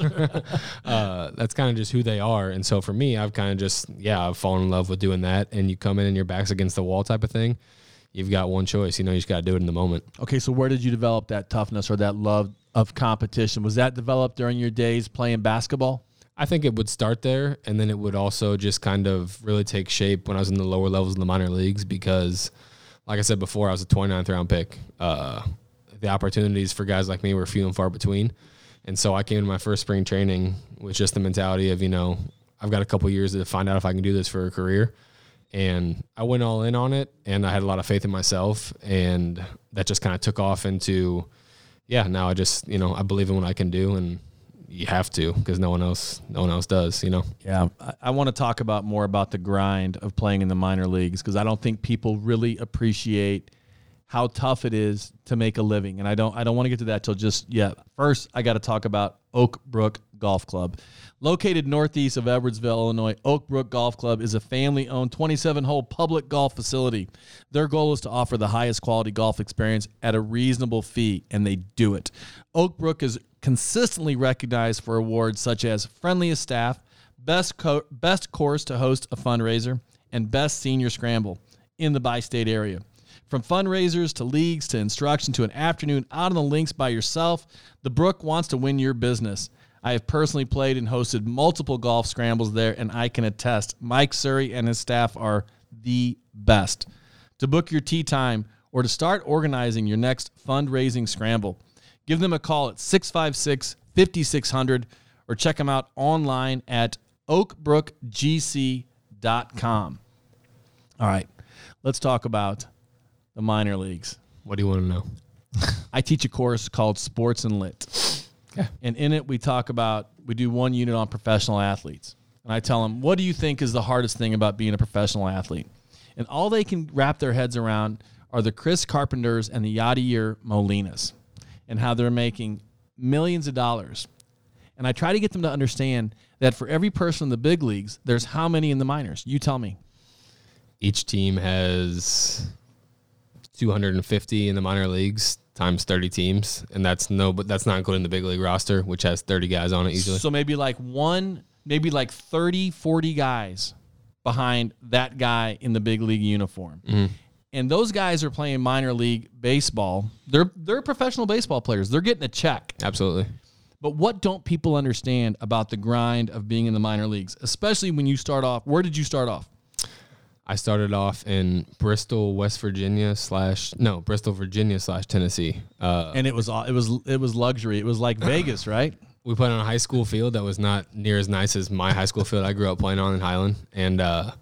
That's kind of just who they are. And so for me, I've kind of I've fallen in love with doing that. And you come in and your back's against the wall type of thing. You've got one choice. You just got to do it in the moment. Okay, so where did you develop that toughness or that love of competition? Was that developed during your days playing basketball? I think it would start there, and then it would also just kind of really take shape when I was in the lower levels of the minor leagues because, like I said before, I was a 29th round pick. The opportunities for guys like me were few and far between. And so I came to my first spring training with just the mentality of, I've got a couple years to find out if I can do this for a career. And I went all in on it, and I had a lot of faith in myself, and that just kind of took off into, now I just, I believe in what I can do, and you have to because no one else does, Yeah, I want to talk more about the grind of playing in the minor leagues because I don't think people really appreciate how tough it is to make a living. And I don't want to get to that till just yet. First, I got to talk about Oak Brook Golf Club. Located northeast of Edwardsville, Illinois, Oak Brook Golf Club is a family-owned 27-hole public golf facility. Their goal is to offer the highest quality golf experience at a reasonable fee, and they do it. Oak Brook is consistently recognized for awards such as Friendliest Staff, Best Course to Host a Fundraiser, and Best Senior Scramble in the bi-state area. From fundraisers to leagues to instruction to an afternoon out on the links by yourself, the Brook wants to win your business. I have personally played and hosted multiple golf scrambles there, and I can attest Mike Surrey and his staff are the best. To book your tee time or to start organizing your next fundraising scramble, give them a call at 656-5600 or check them out online at oakbrookgc.com. All right, let's talk about the minor leagues. What do you want to know? I teach a course called Sports and Lit. Yeah. And in it, we do one unit on professional athletes. And I tell them, what do you think is the hardest thing about being a professional athlete? And all they can wrap their heads around are the Chris Carpenters and the Yadier Molinas and how they're making millions of dollars. And I try to get them to understand that for every person in the big leagues, there's how many in the minors? You tell me. Each team has 250 in the minor leagues times 30 teams, and that's not including the big league roster, which has 30 guys on it usually. So maybe like 30, 40 guys behind that guy in the big league uniform. Mm-hmm. And those guys are playing minor league baseball. They're professional baseball players. They're getting a check. Absolutely. But what don't people understand about the grind of being in the minor leagues, especially when you start off? Where did you start off? I started off in Bristol, Virginia / Tennessee. And it was luxury. It was like Vegas, right? We played on a high school field that was not near as nice as my high school field I grew up playing on in Highland. And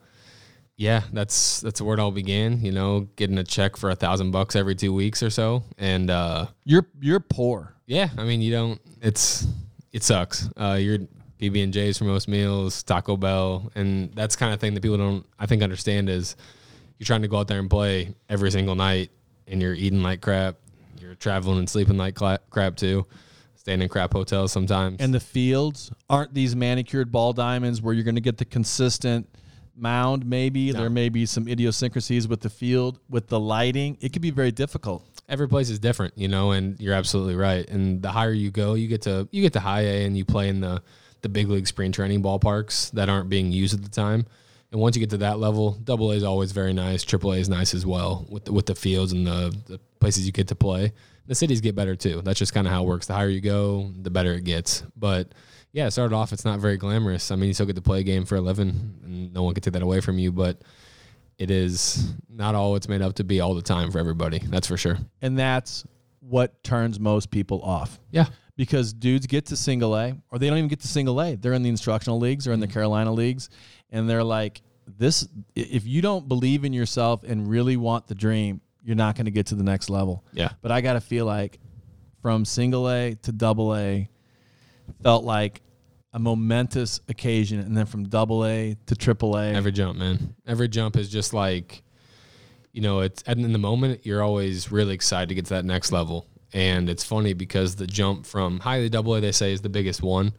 yeah, that's where it all began. You know, getting a check for $1,000 every 2 weeks or so. And you're poor. Yeah, I mean, it sucks. You're PB&J's for most meals, Taco Bell, and that's kind of thing that people don't, I think, understand is you're trying to go out there and play every single night, and you're eating like crap. You're traveling and sleeping like crap too, staying in crap hotels sometimes. And the fields aren't these manicured ball diamonds where you're going to get the consistent mound. Maybe there may be some idiosyncrasies with the field, with the lighting. It could be very difficult. Every place is different, you know, and you're absolutely right. And the higher you go, you get to high A, and you play in the big league spring training ballparks that aren't being used at the time. And once you get to that level, AA is always very nice. AAA is nice as well with the fields and the places you get to play. The cities get better too. That's just kind of how it works. The higher you go, the better it gets. But yeah, it started off, it's not very glamorous. I mean, you still get to play a game for a living, and no one can take that away from you, but it is not all it's made up to be all the time for everybody. That's for sure. And that's what turns most people off. Yeah. Because dudes get to single A, or they don't even get to single A. They're in the instructional leagues or in the Carolina leagues, and they're like, this, if you don't believe in yourself and really want the dream, you're not going to get to the next level. Yeah. But I got to feel like from single A to AA felt like a momentous occasion, and then from AA to AAA. Every jump, man. Every jump is just like, you know, it's in the moment, you're always really excited to get to that next level. And it's funny because the jump from high to AA, they say, is the biggest one.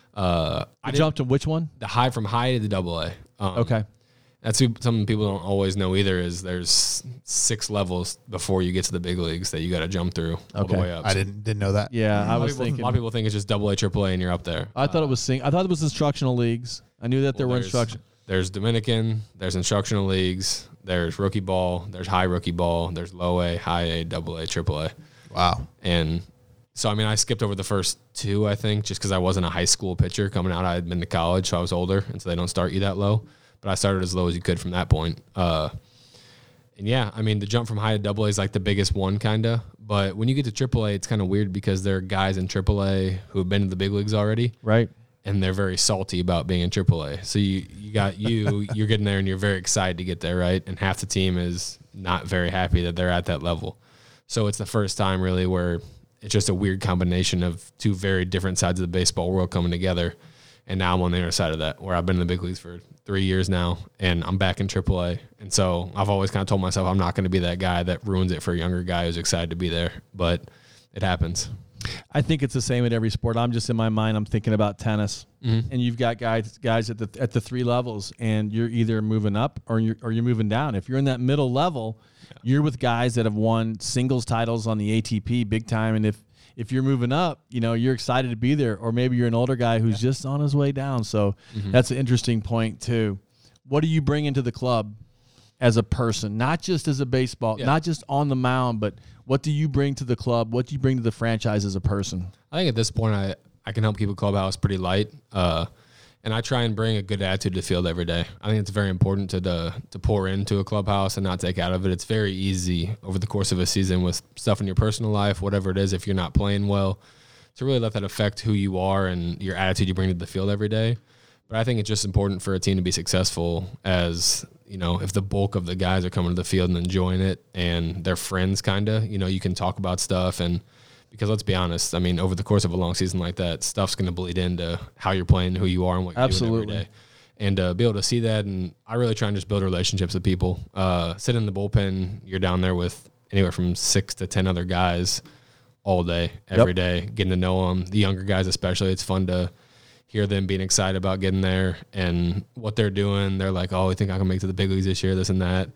I jumped to which one? The high from high to AA. Okay. That's something people don't always know either, is there's 6 levels before you get to the big leagues that you got to jump through all the way up. I didn't know that. Yeah, I was thinking. A lot of people think it's just AA, AAA, and you're up there. I thought it was instructional leagues. I knew that there were instruction. There's Dominican, there's instructional leagues, there's rookie ball, there's high rookie ball, there's low A, high A, AA, AAA. Wow. And so, I mean, I skipped over the first 2, I think, just because I wasn't a high school pitcher coming out. I had been to college, so I was older, and so they don't start you that low. But I started as low as you could from that point. And yeah, I mean, the jump from high to AA is like the biggest one, kind of. But when you get to AAA, it's kind of weird because there are guys in AAA who have been to the big leagues already. Right. And they're very salty about being in AAA. So you're getting there and you're very excited to get there, right? And half the team is not very happy that they're at that level. So it's the first time really where it's just a weird combination of 2 very different sides of the baseball world coming together. And now I'm on the other side of that, where I've been in the big leagues for 3 years now, and I'm back in AAA. And so I've always kind of told myself I'm not going to be that guy that ruins it for a younger guy who's excited to be there. But it happens. I think it's the same at every sport. I'm just in my mind, I'm thinking about tennis, and you've got guys at the 3 levels, and you're either moving up or you're moving down. If you're in that middle level, you're with guys that have won singles titles on the ATP big time, and if you're moving up, you know, you're excited to be there, or maybe you're an older guy who's just on his way down. So that's an interesting point too. What do you bring into the club as a person, not just as a baseball, not just on the mound, but what do you bring to the club? What do you bring to the franchise as a person? I think at this point, I can help keep a clubhouse pretty light. And I try and bring a good attitude to the field every day. I think it's very important to pour into a clubhouse and not take out of it. It's very easy over the course of a season with stuff in your personal life, whatever it is, if you're not playing well, to really let that affect who you are and your attitude you bring to the field every day. But I think it's just important for a team to be successful, as, you know, if the bulk of the guys are coming to the field and enjoying it and they're friends, kind of, you know, you can talk about stuff. And because let's be honest, I mean, over the course of a long season like that, stuff's going to bleed into how you're playing, who you are, and what you're doing every day. And be able to see that, and I really try and just build relationships with people. Sit in the bullpen, you're down there with anywhere from 6 to 10 other guys all day, every day, getting to know them. The younger guys especially, it's fun to hear them being excited about getting there and what they're doing. They're like, oh, I think I can make it to the big leagues this year, this and that.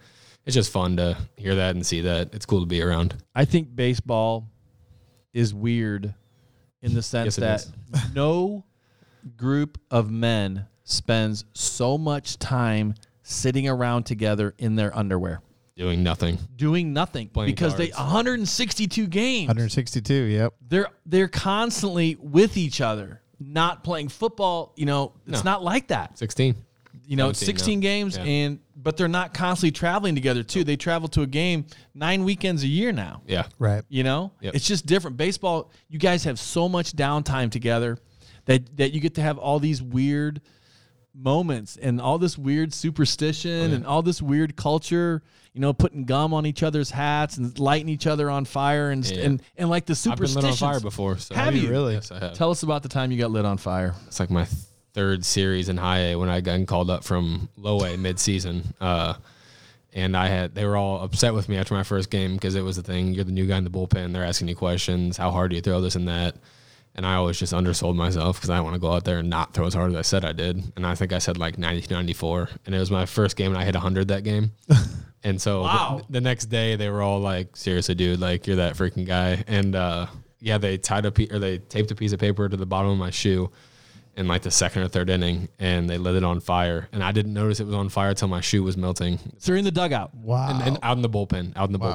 it's just fun to hear that and see that. It's cool to be around. I think baseball is weird in the sense that no group of men spends so much time sitting around together in their underwear. Doing nothing. Playing because cards. 162 games. 162. Yep. They're constantly with each other, not playing football. It's No. not like that. 16. 16 now. games, Yeah. but they're not constantly traveling together too. They travel to a game 9 weekends a year now. Yeah. Right. Yep. It's just different. Baseball, you guys have so much downtime together that you get to have all these weird moments and all this weird superstition and all this weird culture. Putting gum on each other's hats and lighting each other on fire and like the I've been superstitions. lit on fire before. So Have you really? Yes, I have. Tell us about the time you got lit on fire. It's like my third series in high A when I got called up from low A mid-season. And they were all upset with me after my first game because it was the thing, you're the new guy in the bullpen. They're asking you questions. How hard do you throw this and that? And I always just undersold myself because I didn't want to go out there and not throw as hard as I said I did. And I think I said like 90, 94. And it was my first game and I hit 100 that game. And so the next day they were all like, seriously, dude, like you're that freaking guy. And they taped a piece of paper to the bottom of my shoe in like the second or third inning and they lit it on fire. And I didn't notice it was on fire until my shoe was melting. So you're in the dugout. Wow. And out in the bullpen.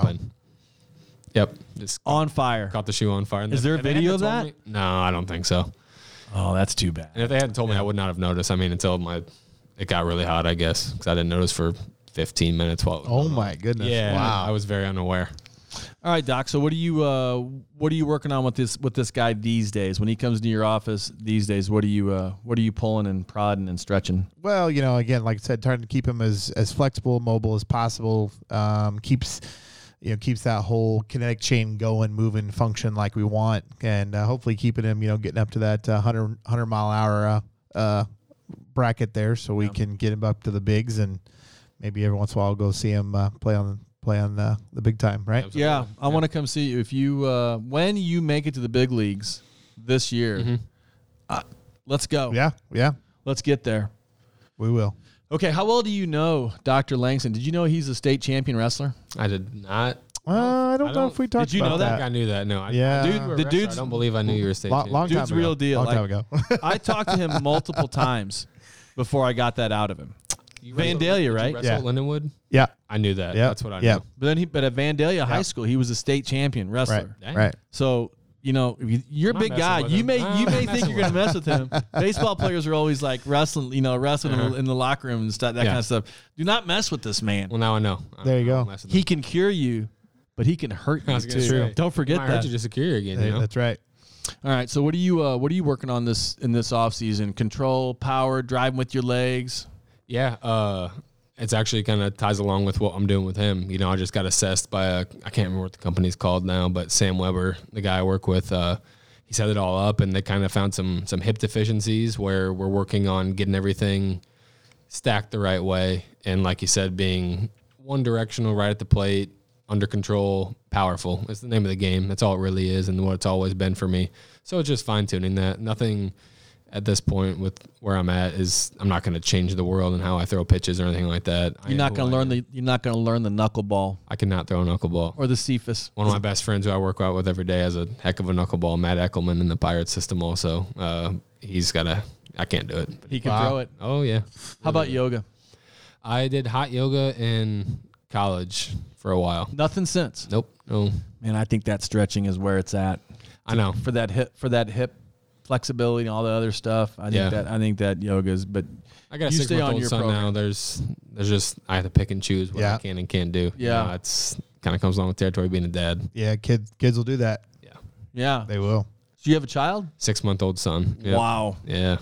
Yep. Just On fire. caught the shoe on fire. And Is there a if they video hadn't of told that? me- no, I don't think so. Oh, that's too bad. And if they hadn't told me, I would not have noticed. I mean, until it got really hot, I guess, because I didn't notice for 15 minutes while it was Oh going on. my goodness. Yeah, Wow. I was very unaware. All right, Doc. So what are you working on with this guy these days? When he comes to your office these days, what are you pulling and prodding and stretching? Well, again, like I said, trying to keep him as flexible, mobile as possible. Keeps that whole kinetic chain going, moving, function like we want, and hopefully keeping him, getting up to that 100 mile hour bracket there, so we can get him up to the bigs, and maybe every once in a while go see him play on the big time, right? Absolutely. Yeah, I want to come see you if you when you make it to the big leagues this year. Let's go. Yeah, Let's get there. we will. Okay, how well do you know Dr. Langston? Did you know he's a state champion wrestler? I did not. I don't know if we talked Did you about know I that? think I knew that. No, Yeah. I knew Dude, you were a the wrestler. dude's- I don't believe I knew you were a state champion. Long Dude's time real ago. deal. Long Like- time ago. I talked to him multiple times before I got that out of him. You Vandalia, wrestled- right? did you wrestle Yeah. at Lindenwood? Yeah, I knew that. Yeah. That's what I Yeah. knew. But at Vandalia High School, he was a state champion wrestler. Dang. right. So you're a I'm big not guy. messing with You him. may I'm you not may think messing you're going to mess with him. Baseball players are always like wrestling in the locker room and stuff, that Yeah. kind of stuff. Do not mess with this man. Well, now I know. There you I go. don't mess with He him. can cure you, but he can hurt I you was too. gonna say, Don't forget might that. hurt you just to cure you again. Hey, You know? that's right. All right. So what are you working on in this off season? Control, power, driving with your legs. Yeah, it's actually kind of ties along with what I'm doing with him. I just got assessed by I can't remember what the company's called now, but Sam Weber, the guy I work with, he set it all up, and they kind of found some hip deficiencies where we're working on getting everything stacked the right way, and like you said, being one directional right at the plate, under control, powerful. It's the name of the game. That's all it really is, and what it's always been for me. So it's just fine tuning that. Nothing at this point with where I'm at is I'm not going to change the world and how I throw pitches or anything like that. You're not going to learn the knuckleball I cannot throw a knuckleball. or the Cephas. One of my best friends who I work out with every day has a heck of a knuckleball, Matt Eckelman in the Pirates system also. I can't do it. He can throw it. Oh, yeah. How about yoga? I did hot yoga in college for a while. Nothing since. Nope. No. Man, I think that stretching is where it's at. I know. For that hip flexibility and all the other stuff. I think that yoga's, but I got a you stay on 6-month-old your son program. now. There's just I have to pick and choose what Yeah. I can and can't do. Yeah. It's kind of comes along with territory being a dad. Yeah, kids will do that. Yeah. They will. So you have a child? 6-month-old son. Yep. Wow. Yeah.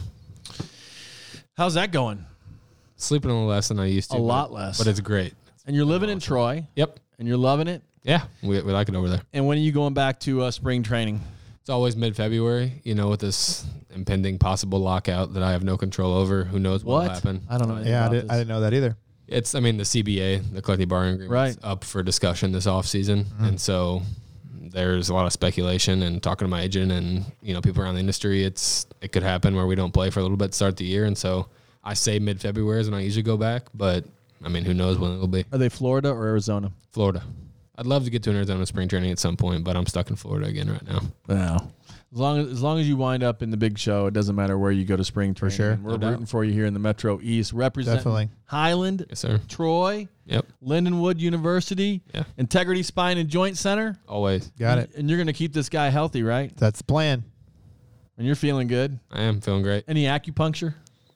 How's that going? Sleeping a little less than I used to. A but- lot less. But it's great. And you're living in Troy, Yep. and you're loving it. Yeah. We like it over there. And when are you going back to spring training? It's always mid-February, with this impending possible lockout that I have no control over. Who knows what will happen? I don't know. anything Yeah, I about didn't know that either. It's, the CBA, the collective bargaining agreement, Right. is up for discussion this offseason. And so there's a lot of speculation and talking to my agent and, people around the industry. It could happen where we don't play for a little bit to start the year. And so I say mid-February is when I usually go back, but I mean, who knows when it'll be. Are they Florida or Arizona? Florida. I'd love to get to an Arizona spring training at some point, but I'm stuck in Florida again right now. Wow. As long as you wind up in the big show, it doesn't matter where you go to spring training. sure. And we're rooting for you here in the Metro East. Representing Definitely. Highland, Yes, sir. Troy, Yep. Lindenwood University, Yeah. Integrity Spine and Joint Center. Always. Got it. And you're going to keep this guy healthy, right? That's the plan. And you're feeling good. I am feeling great. Any acupuncture?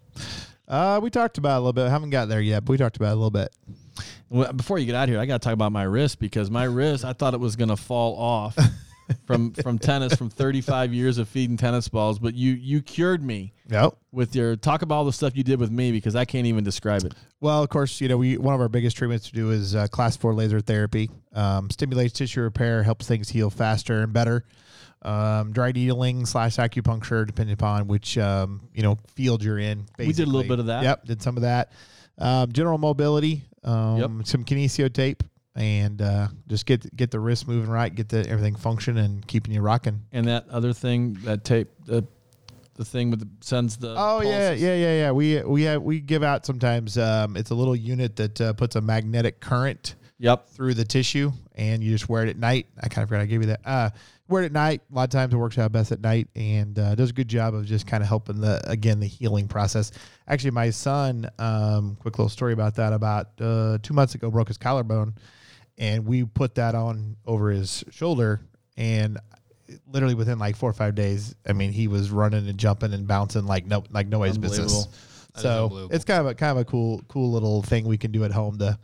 We talked about it a little bit. I haven't got there yet, but we talked about it a little bit. Well, before you get out of here, I got to talk about my wrist because my wrist, I thought it was going to fall off from tennis, from 35 years of feeding tennis balls. But you cured me Yep. with your talk about all the stuff you did with me because I can't even describe it. Well, of course, one of our biggest treatments to do is class 4 laser therapy. Stimulates tissue repair, helps things heal faster and better. Dry needling / acupuncture, depending upon which field you're in. Basically. We did a little bit of that. Yep, did some of that. General mobility, some kinesio tape, and just get the wrist moving right, get everything function, and keeping you rocking. And that other thing, that tape, the thing with sends the pulses. Yeah. We give out sometimes. It's a little unit that puts a magnetic current. Yep. Through the tissue, and you just wear it at night. I kind of forgot I gave you that. Wear it at night. A lot of times it works out best at night, and does a good job of just kind of helping the healing process. Actually, my son, quick little story about that. About 2 months ago, broke his collarbone, and we put that on over his shoulder, and literally within like 4 or 5 days, I mean, he was running and jumping and bouncing like nobody's business. So it's kind of a cool little thing we can do at home to,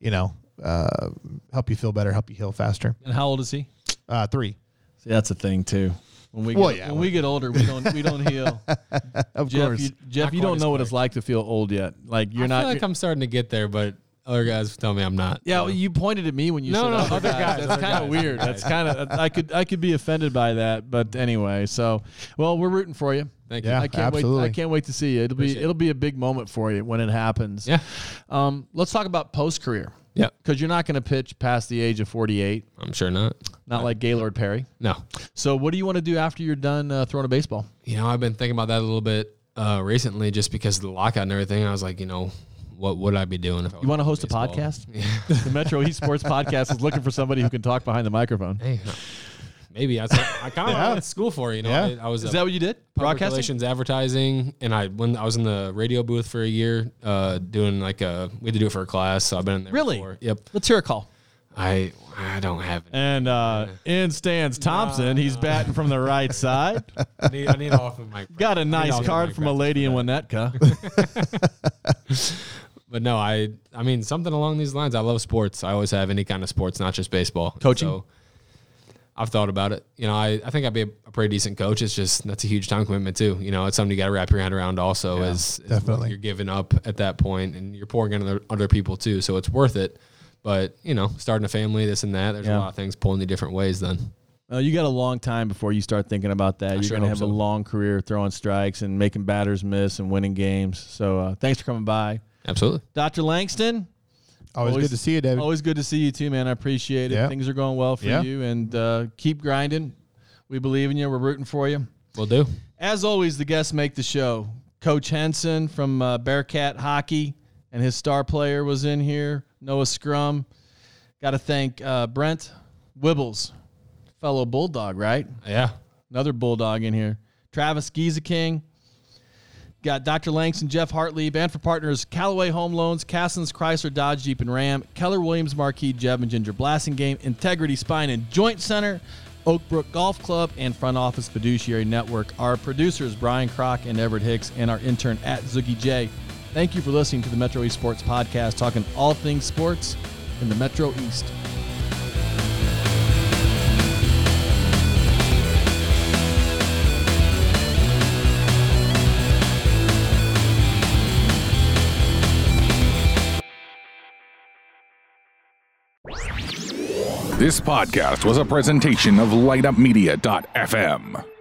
help you feel better, help you heal faster. And how old is he? 3. See, that's a thing too. When we get older, we don't heal. Of Jeff, course. you don't know what it's like to feel old yet. Like I feel like I'm starting to get there, but other guys tell me I'm not. Yeah, well, you pointed at me when you said other guys. That's kind of weird. That's kind of I could be offended by that, but anyway. So, well, we're rooting for you. Thank you. Yeah, I can't absolutely. wait. I can't wait to see you. It'll be a big moment for you when it happens. Yeah. Let's talk about post career. Yeah. Because you're not going to pitch past the age of 48. I'm sure not. Not like Gaylord Perry. No. So what do you want to do after you're done throwing a baseball? I've been thinking about that a little bit recently just because of the lockout and everything. I was like, what would I be doing if I was You want to host baseball? a podcast? Yeah. The Metro East Sports Podcast is looking for somebody who can talk behind the microphone. Hey, maybe I kind of went to school for it, Yeah. I was Is that what you did? public Broadcasting? relations, advertising, and when I was in the radio booth for a year, doing we had to do it for a class, so I've been in there Really? before. Yep. Let's hear a call. I don't have it. And in stands Thompson. He's batting from the right side. I need off the mic. Got a nice card from a lady in Winnetka. But no, I mean something along these lines. I love sports. I always have any kind of sports, not just baseball. Coaching? So I've thought about it. I think I'd be a pretty decent coach. It's just that's a huge time commitment too. It's something you got to wrap your head around. Also, is definitely. what you're giving up at that point, and you're pouring into other people too. So it's worth it. But starting a family, this and that. There's a lot of things pulling you different ways. Then. You got a long time before you start thinking about that. You're sure going to hope have a so. long career throwing strikes and making batters miss and winning games. So thanks for coming by. Absolutely. Dr. Langston. Always good to see you, David. Always good to see you too, man. I appreciate it. Yeah. Things are going well for Yeah. you, and keep grinding. We believe in you. We're rooting for you. Will do. As always, the guests make the show. Coach Henson from Bearcat Hockey and his star player was in here, Noah Scrum. Got to thank Brent Wibbles, fellow Bulldog, right? Yeah. Another Bulldog in here. Travis Gieseking. Got Dr. Langston, Jeff Hartley, Band for Partners, Callaway Home Loans, Cassins, Chrysler, Dodge, Jeep, and Ram, Keller Williams, Marquis, Jeb, and Ginger Blasting Game, Integrity Spine and Joint Center, Oakbrook Golf Club, and Front Office Fiduciary Network. Our producers, Brian Kroc and Everett Hicks, and our intern at Zoogie J. Thank you for listening to the Metro East Sports Podcast, talking all things sports in the Metro East. This podcast was a presentation of LightUpMedia.fm.